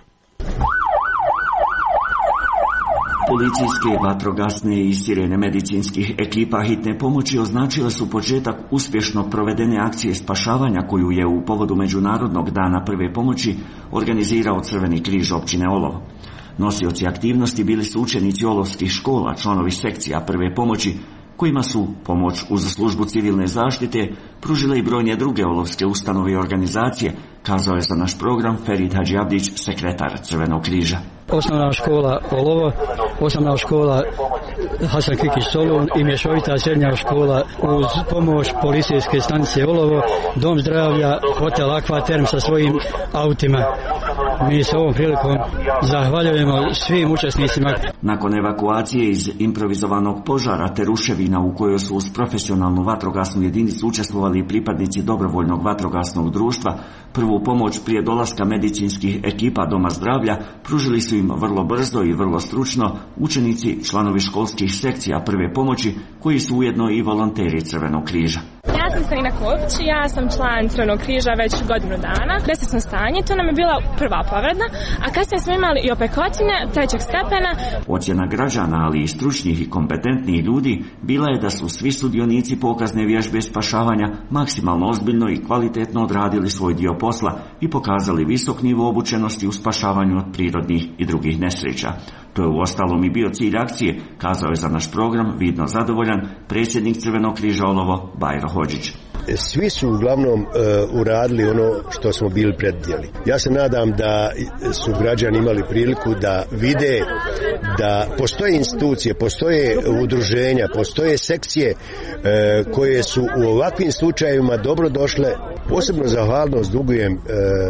Policijske, vatrogasne i sirene medicinskih ekipa hitne pomoći označile su početak uspješno provedene akcije spašavanja koju je u povodu Međunarodnog dana prve pomoći organizirao Crveni križ općine Olovo. Nosioci aktivnosti bili su učenici olovskih škola, članovi sekcija prve pomoći, kojima su pomoć uz službu civilne zaštite pružile i brojne druge olovske ustanove i organizacije, kazao je za naš program Ferid Hadžiabdić, sekretar Crvenog križa. Osnovna škola Olovo, osnovna škola Hasan Kikić Solun i mješovita srednja škola uz pomoć policijske stanice Olovo, Dom zdravlja, hotel Akvaterm sa svojim autima. Mi se ovom prilikom zahvaljujemo svim učesnicima. Nakon evakuacije iz improvizovanog požara te ruševina u kojoj su uz profesionalnu vatrogasnu jedinicu učestvovali pripadnici dobrovoljnog vatrogasnog društva, prvu pomoć prije dolaska medicinskih ekipa Doma zdravlja pružili su im vrlo brzo i vrlo stručno učenici, članovi školskih sekcija prve pomoći, koji su ujedno i volonteri Crvenog križa. Ja sam Sarina Kopić, ja sam član Crvenog križa već godinu dana. Desno stanje, to nam je bila prva povreda, a kasnije smo imali i opekotine trećeg stepena. Ocjena građana, ali i stručnih i kompetentnih ljudi bila je da su svi sudionici pokazne vježbe spašavanja maksimalno ozbiljno i kvalitetno odradili svoj dio posla i pokazali visok nivo obučenosti u spašavanju od prirodnih i drugih nesreća. To je uostalom i bio cilj akcije, kazao je za naš program vidno zadovoljan predsjednik Crvenog križa Olovo Bajro Hodžić. Svi su uglavnom uradili ono što smo bili predvidjeli. Ja se nadam da su građani imali priliku da vide da postoje institucije, postoje udruženja, postoje sekcije koje su u ovakvim slučajevima dobro došle. Posebno zahvalnost dugujem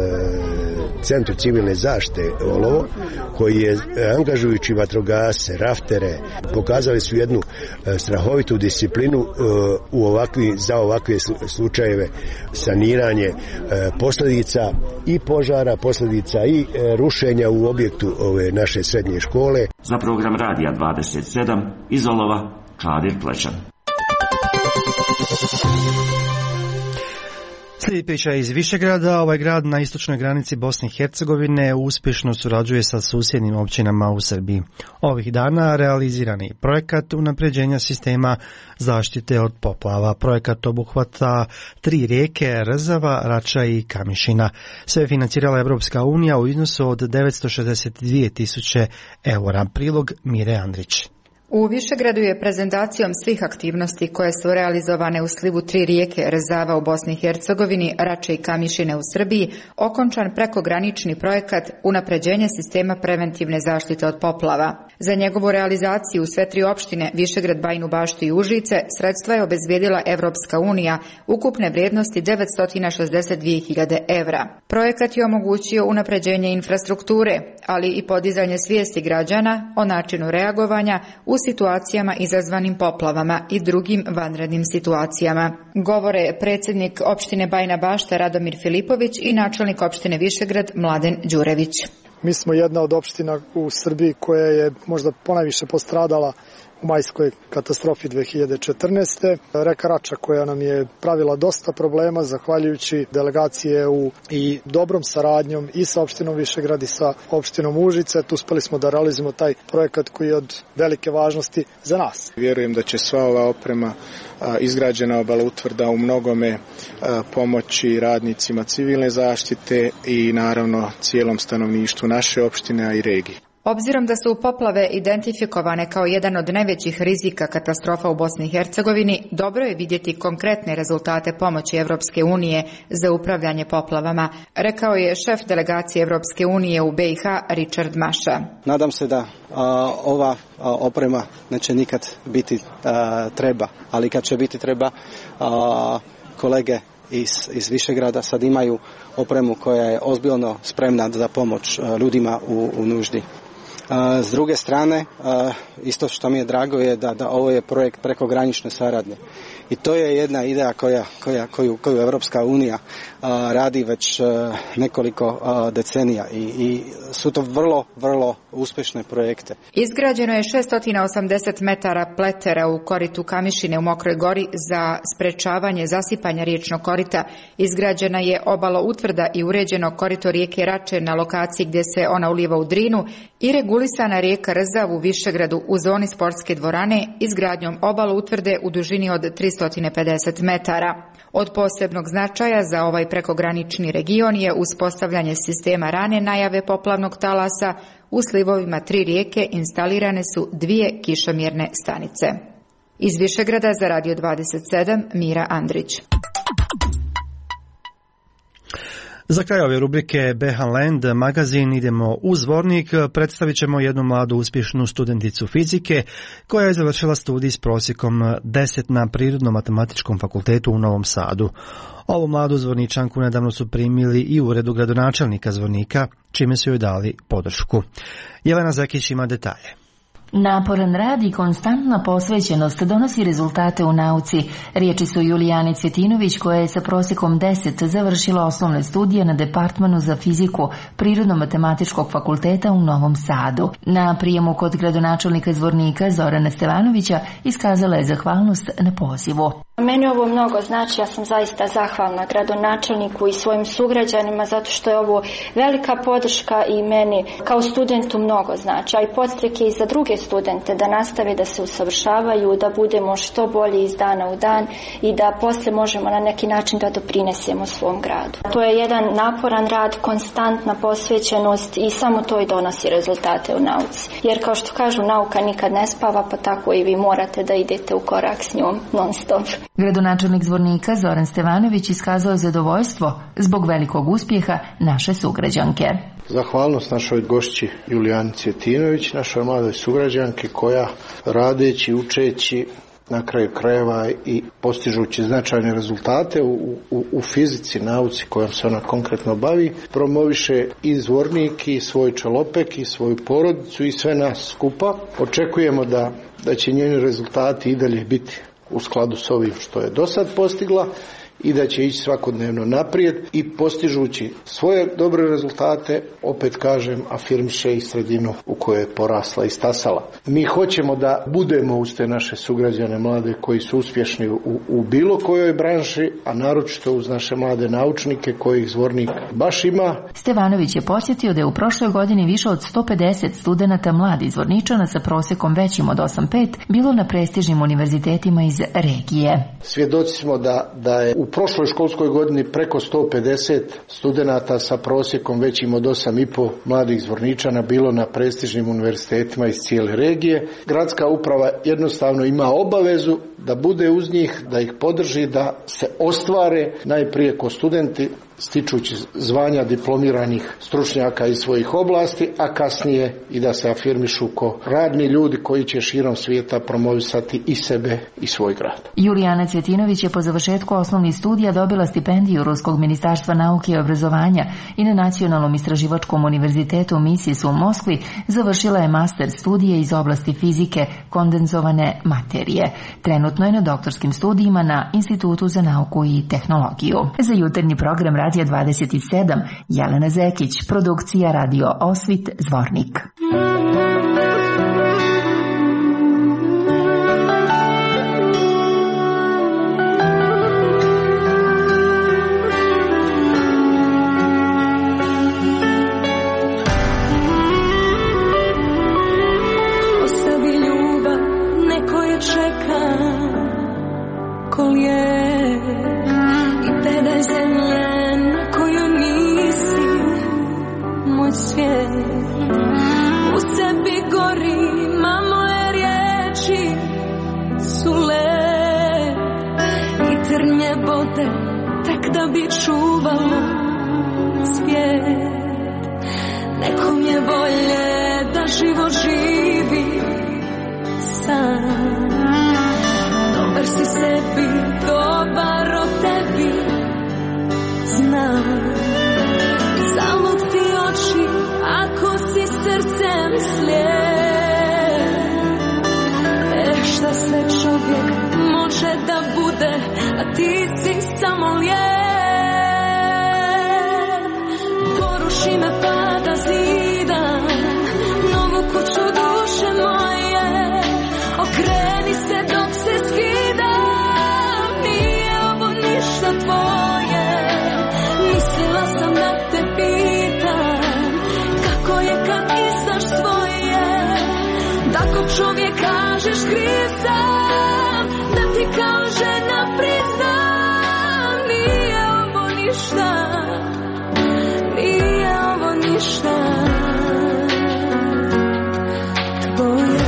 Centru civilne zaštite Olovo, koji je angažujući vatrogasce, raftere, pokazali su jednu strahovitu disciplinu za ovakve slučajeve, saniranje posljedica i požara, posljedica i rušenja u objektu ove naše srednje škole. Za program Radija 27 iz Olova, Kadir Plećan. Slijedi priča iz Višegrada. Ovaj grad na istočnoj granici Bosne i Hercegovine uspješno surađuje sa susjednim općinama u Srbiji. Ovih dana realiziran je projekat unapređenja sistema zaštite od poplava. Projekat obuhvata 3 rijeke Rzava, Rača i Kamišina. Sve je financirala Evropska unija u iznosu od 962.000 eura. Prilog Mire Andrić. U Višegradu je prezentacijom svih aktivnosti koje su realizovane u slivu 3 rijeke Rzava u Bosni i Hercegovini, Rače i Kamišine u Srbiji, okončan prekogranični projekat unapređenja sistema preventivne zaštite od poplava. Za njegovu realizaciju u sve 3 opštine Višegrad, Bajinu Baštu i Užice sredstva je obezbijedila Evropska unija ukupne vrijednosti 962.000 evra. Projekat je omogućio unapređenje infrastrukture, ali i podizanje svijesti građana o načinu reagovanja u situacijama izazvanim poplavama i drugim vanrednim situacijama. Govore predsjednik opštine Bajina Bašta Radomir Filipović i načelnik opštine Višegrad Mladen Đurević. Mi smo jedna od opština u Srbiji koja je možda ponajviše postradala u majskoj katastrofi 2014. Reka Rača koja nam je pravila dosta problema zahvaljujući delegacije i dobrom saradnjom i sa opštinom Višegrad i sa opštinom Užice. Tu uspeli smo da realizujemo taj projekat koji je od velike važnosti za nas. Vjerujem da će sva ova oprema izgrađena obala utvrda u mnogome pomoći radnicima civilne zaštite i naravno cijelom stanovništvu naše opštine, a i regije. Obzirom da su poplave identifikovane kao jedan od najvećih rizika katastrofa u Bosni i Hercegovini, dobro je vidjeti konkretne rezultate pomoći Evropske unije za upravljanje poplavama, rekao je šef delegacije Evropske unije u BiH Richard Maša. Nadam se da ova oprema neće nikad biti treba, ali kad će biti treba, kolege iz Višegrada sad imaju opremu koja je ozbiljno spremna za pomoć ljudima u nuždi. S druge strane, isto što mi je drago je da ovo je projekt prekogranične saradnje. I to je jedna ideja koju Europska unija radi već nekoliko decenija i su to vrlo, vrlo uspješne projekte. Izgrađeno je 680 metara pletera u koritu Kamišine u Mokroj Gori za sprečavanje zasipanja riječnog korita. Izgrađena je obaloutvrda i uređeno korito rijeke Rače na lokaciji gdje se ona ulijeva u Drinu i regulisana rijeka Rzav u Višegradu u zoni sportske dvorane izgradnjom obaloutvrde u dužini od 350 metara. Od posebnog značaja za ovaj prekogranični region je uspostavljanje sistema rane najave poplavnog talasa. U slivovima 3 rijeke instalirane su 2 kišomjerne stanice. Iz Višegrada za Radio 27 Mira Andrić. Za kraj ove rubrike Behan Land magazin idemo u Zvornik. Predstavit ćemo jednu mladu uspješnu studenticu fizike koja je završila studij s prosjekom 10 na Prirodno-matematičkom fakultetu u Novom Sadu. Ovu mladu Zvorničanku nedavno su primili i u uredu gradonačelnika Zvornika, čime su joj dali podršku. Jelena Zekić ima detalje. Naporan rad i konstantna posvećenost donosi rezultate u nauci. Riječi su Julijani Cvjetinović koja je sa prosjekom 10 završila osnovne studije na Departmanu za fiziku Prirodno-matematičkog fakulteta u Novom Sadu. Na prijemu kod gradonačelnika Zvornika Zorana Stevanovića iskazala je zahvalnost na pozivu. Meni ovo mnogo znači, ja sam zaista zahvalna gradonačelniku i svojim sugrađanima zato što je ovo velika podrška i meni kao studentu mnogo znači, a i podstrek je i za druge studente da nastave da se usavršavaju, da budemo što bolji iz dana u dan i da posle možemo na neki način da doprinesemo svom gradu. To je jedan naporan rad, konstantna posvećenost i samo to i donosi rezultate u nauci. Jer kao što kažu, nauka nikad ne spava, pa tako i vi morate da idete u korak s njom non stop. Gradonačelnik Zvornika Zoran Stevanović iskazao je zadovoljstvo zbog velikog uspjeha naše sugrađanke. Zahvalnost našoj gošći Julijani Cvjetinović, našoj mladoj sugrađanki koja radeći, učeći, na kraju krajeva i postižući značajne rezultate u fizici, nauci kojom se ona konkretno bavi, promoviše i Zvornik i svoj Čelopek i svoju porodicu i sve nas skupa. Očekujemo da će njeni rezultati i dalje biti u skladu s ovim što je do sad postigla i da će ići svakodnevno naprijed i postižući svoje dobre rezultate, opet kažem, afirmiše i sredinu u kojoj je porasla i stasala. Mi hoćemo da budemo uz te naše sugrađane mlade koji su uspješni u bilo kojoj branši, a naročito uz naše mlade naučnike kojih Zvornik baš ima. Stevanović je podsjetio da je u prošloj godini više od 150 studenata mladih Zvorničana sa prosjekom većim od 8,5 bilo na prestižnim univerzitetima iz regije. Svjedoci smo da je u prošloj školskoj godini preko 150 studenata sa prosjekom većim od 8,5 mladih Zvorničana bilo na prestižnim univerzitetima iz cijele regije. Gradska uprava jednostavno ima obavezu da bude uz njih, da ih podrži, da se ostvare najprije ko studenti, stičući zvanja diplomiranih stručnjaka iz svojih oblasti, a kasnije i da se afirmišu ko radni ljudi koji će širom svijeta promovisati i sebe i svoj grad. Julijana Cvjetinović je po završetku osnovnih studija dobila stipendiju Ruskog ministarstva nauke i obrazovanja i na Nacionalnom istraživačkom univerzitetu Misis u Moskvi završila je master studije iz oblasti fizike kondenzovane materije. Trenutno je na doktorskim studijima na Institutu za nauku i tehnologiju. Za jutarnji program Radio 27, Jelena Zekić, produkcija Radio Osvit, Zvornik. Ostavi ljubav, neko je čeka, kolje i pedalj zemlje koju nisi moj svijet. U sebi gori, ma moje riječi su led i trnje bode tak da bi čuvalo svijet. Nekom je bolje da život živi sam. Dobar si sebi, dobar o tebi znam. Zalud ti oči ako si srcem sve čovjek može da bude, a ti si samo lijep. Poruši me pa da zidam novu kuću duše moje, okreni se dok se skidam, nije ovo ništa tvoje. Mislila sam da te pitam kako je kad izdaš svoje, da ko čovjek kažeš kriv sam, da ti kao žena priznam, nije ovo ništa, nije ovo ništa tvoje.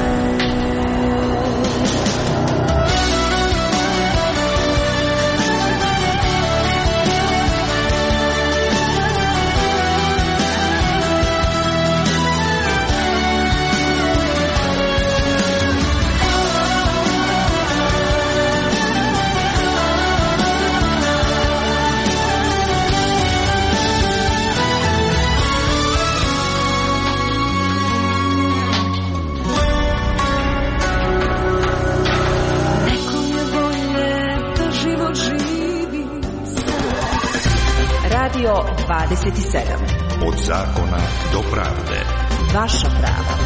Radio 27. Od zakona do pravde. Vaša prava.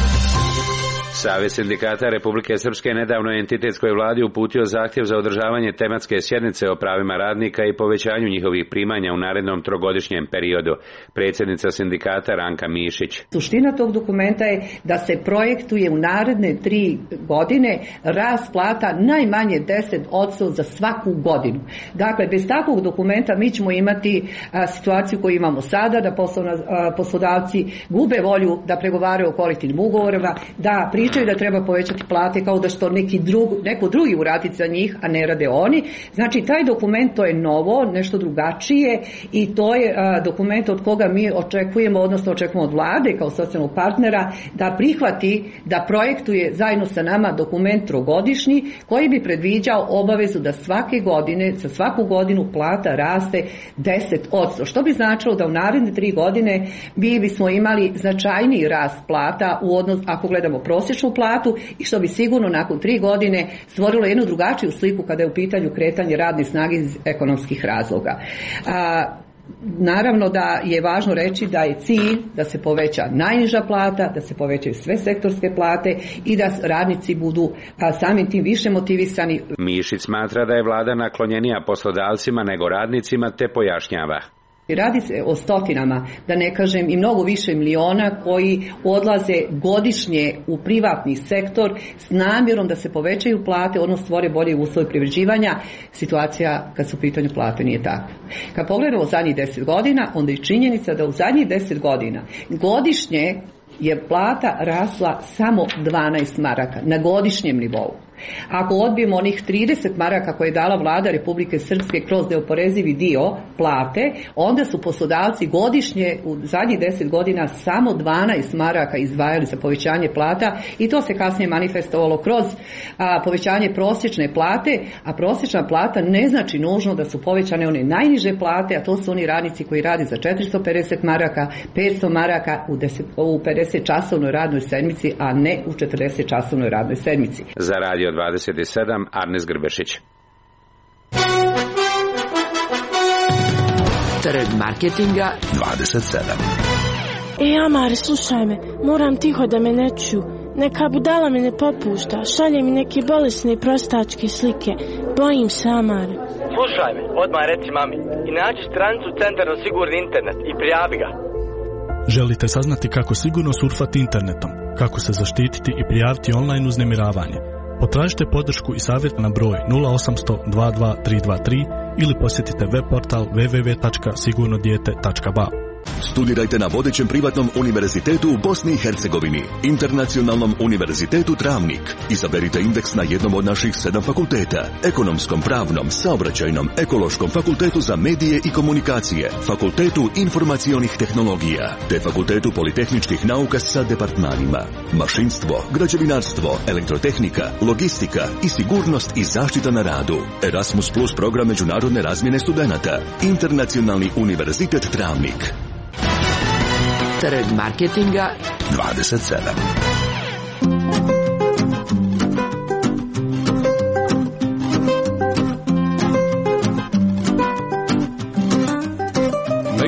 Savez sindikata Republike Srpske nedavno je entitetskoj vladi uputio zahtjev za održavanje tematske sjednice o pravima radnika i povećanju njihovih primanja u narednom trogodišnjem periodu. Predsjednica sindikata Ranka Mišić. Suština tog dokumenta je da se projektuje u naredne 3 godine rast plata najmanje 10% za svaku godinu. Dakle, bez takvog dokumenta mi ćemo imati situaciju koju imamo sada, da poslodavci gube volju da pregovaraju o kolektivnim ugovorima, da pričaju da treba povećati plate kao da što neko drugi uraditi za njih, a ne rade oni. Znači, taj dokument to je novo, nešto drugačije i to je dokument od koga mi očekujemo, odnosno očekujemo od vlade kao socijalnog partnera da prihvati, da projektuje zajedno sa nama dokument trogodišnji koji bi predviđao obavezu da svake godine, za svaku godinu plata raste 10%. Što bi značilo da u naredne 3 godine mi bismo imali značajniji rast plata u odnosu, ako gledamo prosječnu platu, i što bi sigurno nakon 3 godine stvorilo jednu drugačiju sliku kada je u pitanju kretanje radne snage iz ekonomskih razloga. Naravno da je važno reći da je cilj da se poveća najniža plata, da se povećaju sve sektorske plate i da radnici budu samim tim više motivisani. Mišić smatra da je vlada naklonjenija poslodavcima nego radnicima, te pojašnjava. Radi se o stotinama, da ne kažem i mnogo više miliona koji odlaze godišnje u privatni sektor s namjerom da se povećaju plate, odnosno stvore bolje uslove privređivanja. Situacija kad su u pitanju plate nije takva. Kad pogledamo zadnjih 10 godina, onda je činjenica da u zadnjih 10 godina godišnje je plata rasla samo 12 maraka na godišnjem nivou. Ako odbijemo onih 30 maraka koje je dala vlada Republike Srpske kroz neoporezivi dio plate, onda su poslodavci godišnje u zadnjih 10 godina samo 12 maraka izdvajali za povećanje plata i to se kasnije manifestovalo kroz povećanje prosječne plate, a prosječna plata ne znači nužno da su povećane one najniže plate, a to su oni radnici koji rade za 450 maraka, 500 maraka u 50-časovnoj radnoj sedmici, a ne u 40-časovnoj radnoj sedmici. Za Radio 27, Arnes Grbešić. Trg marketinga 27. Amare, slušaj me, moram tiho da me ne čuju. Neka budala me ne popušta, šalje mi neke bolesne prostačke slike. Bojim se, Amare. Slušaj me, odmah reci mami i nađi stranicu Centarno sigurni internet i prijavi ga. Želite saznati kako sigurno surfati internetom, kako se zaštititi i prijaviti online uznemiravanje? Potražite podršku i savjet na broj 0800 22 323 ili posjetite web portal www.sigurnodijete.ba. Studirajte na vodećem privatnom univerzitetu u Bosni i Hercegovini, Internacionalnom univerzitetu Travnik. Izaberite indeks na jednom od naših 7 fakulteta: ekonomskom, pravnom, saobraćajnom, ekološkom, fakultetu za medije i komunikacije, fakultetu informacionih tehnologija, te fakultetu politehničkih nauka sa departmanima mašinstvo, građevinarstvo, elektrotehnika, logistika i sigurnost i zaštita na radu. Erasmus Plus program međunarodne razmjene studenata. Internacionalni univerzitet Travnik. Trg marketinga 27.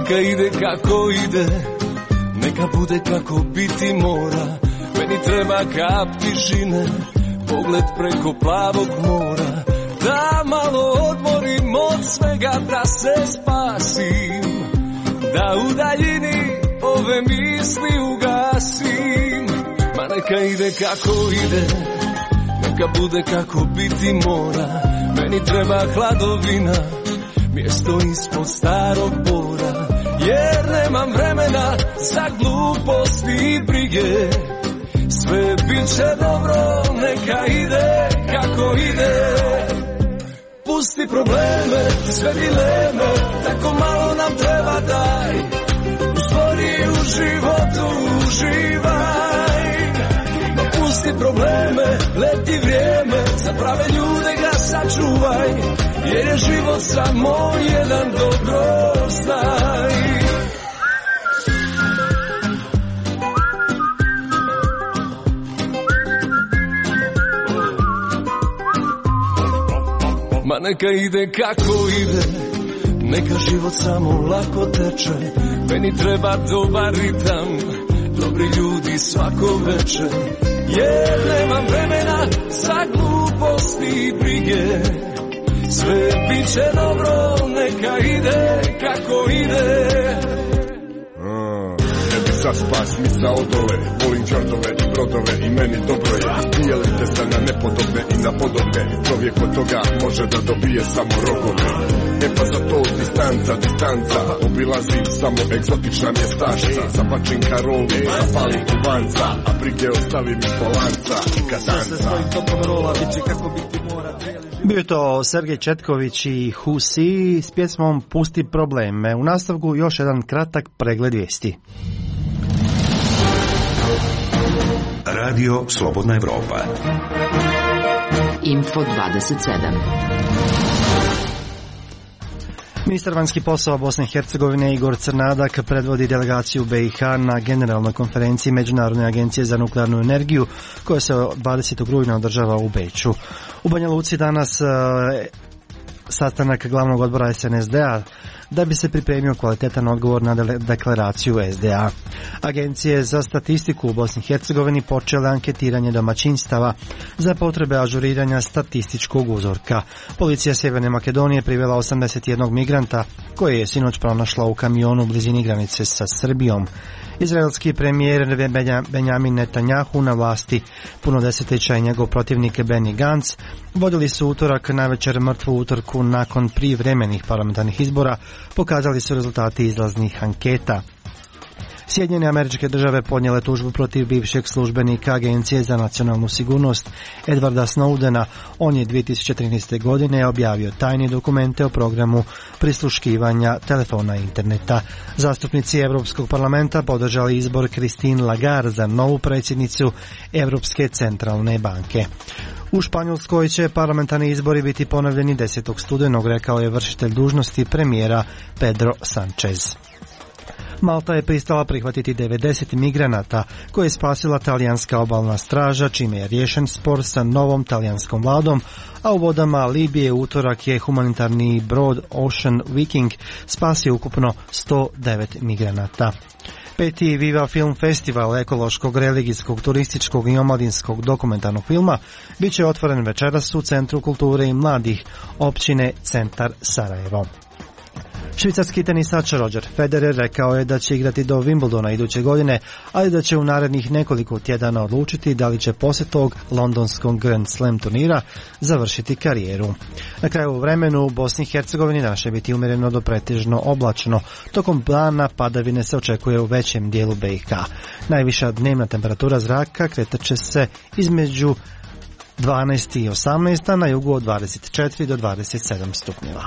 neka ide kako ide, neka bude kako biti mora. Meni treba kap tišine, pogled preko plavog mora, da malo odmorim od svega, da se spasim, da u daljini ove misli ugasim. Ma neka ide kako ide, neka bude kako biti mora. Meni treba hladovina, mjesto ispod starog bora, jer nemam vremena za gluposti i brige. Sve bit će dobro, neka ide kako ide. Pusti probleme, sve dileme, tako malo nam treba daj. U stvari u životu uživaj. Pusti probleme, leti vrijeme, za prave ljude ga sačuvaj, jer je život samo jedan, dobro znaj. Ma neka ide kako ide, neka život samo lako teče. Meni treba dobar ritam, dobri ljudi svako večer, jer nemam vremena za gluposti i brige. Sve bit će dobro, neka ide kako ide. Za spas mi sa odole, volim čartove i brodove i meni dobro je. Dijelite se na nepodobne i na podobne, čovjek od toga može da dobije samo rogove. E pa za to distanca, obilazim samo egzotična mjestašca. Zapačim karoli, zapalim kubanca, a brige ostavim ispod lanca i katanca. Bio je to Sergej Četković i Husi s pjesmom Pusti probleme. U nastavku još jedan kratak pregled vijesti. Radio Slobodna Evropa. Info 27. Ministar vanjskih poslova Bosne i Hercegovine Igor Crnadak predvodi delegaciju BiH na generalnoj konferenciji Međunarodne agencije za nuklearnu energiju koja se 20. rujna održava u Beču. U Banja Luci danas sastanak glavnog odbora SNSD-a da bi se pripremio kvalitetan odgovor na deklaraciju SDA. Agencije za statistiku u Bosni i Hercegovini počele anketiranje domaćinstava za potrebe ažuriranja statističkog uzorka. Policija Sjeverne Makedonije privela 81 migranta koje je sinoć pronašla u kamionu u blizini granice sa Srbijom. Izraelski premijer Benjamin Netanjahu na vlasti puno desetljeća i njegov protivnik Benny Gantz vodili su utorak navečer mrtvu utorku nakon prijevremenih parlamentarnih izbora, pokazali su rezultati izlaznih anketa. Sjedinjene Američke Države podnijele tužbu protiv bivšeg službenika Agencije za nacionalnu sigurnost Edwarda Snowdena. On je 2013. godine objavio tajne dokumente o programu prisluškivanja telefona i interneta. Zastupnici Europskog parlamenta podržali izbor Christine Lagarde za novu predsjednicu Europske centralne banke. U Španjolskoj će parlamentarni izbori biti ponovljeni 10. studenog, rekao je vršitelj dužnosti premijera Pedro Sanchez. Malta je pristala prihvatiti 90 migranata koje je spasila talijanska obalna straža, čime je riješen spor sa novom talijanskom vladom, a u vodama Libije utorak je humanitarni brod Ocean Viking spasio ukupno 109 migranata. 5. Viva Film Festival ekološkog, religijskog, turističkog i omladinskog dokumentarnog filma bit će otvoren večeras u Centru kulture i mladih općine Centar Sarajevo. Švicarski tenisač Roger Federer rekao je da će igrati do Wimbledona iduće godine, ali da će u narednih nekoliko tjedana odlučiti da li će poslije tog londonskog Grand Slam turnira završiti karijeru. Na kraju vremenu u Bosni i Hercegovini naše biti umjereno do pretežno oblačno. Tokom dana padavine se očekuje u većem dijelu BiH. Najviša dnevna temperatura zraka kretat će se između 12 i 18, a na jugu od 24 do 27 stupnjeva.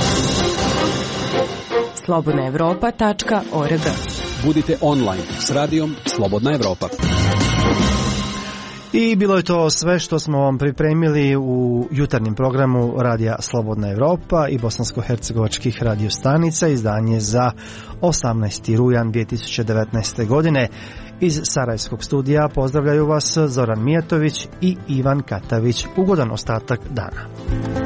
slobodnaevropa.org. Budite online s radijom Slobodna Evropa. I bilo je to sve što smo vam pripremili u jutarnjem programu Radija Slobodna Evropa i bosansko-hercegovačkih radiostanica, izdanje za 18. rujan 2019. godine. Iz Sarajevskog studija pozdravljaju vas Zoran Mijatović i Ivan Katavić. Ugodan ostatak dana.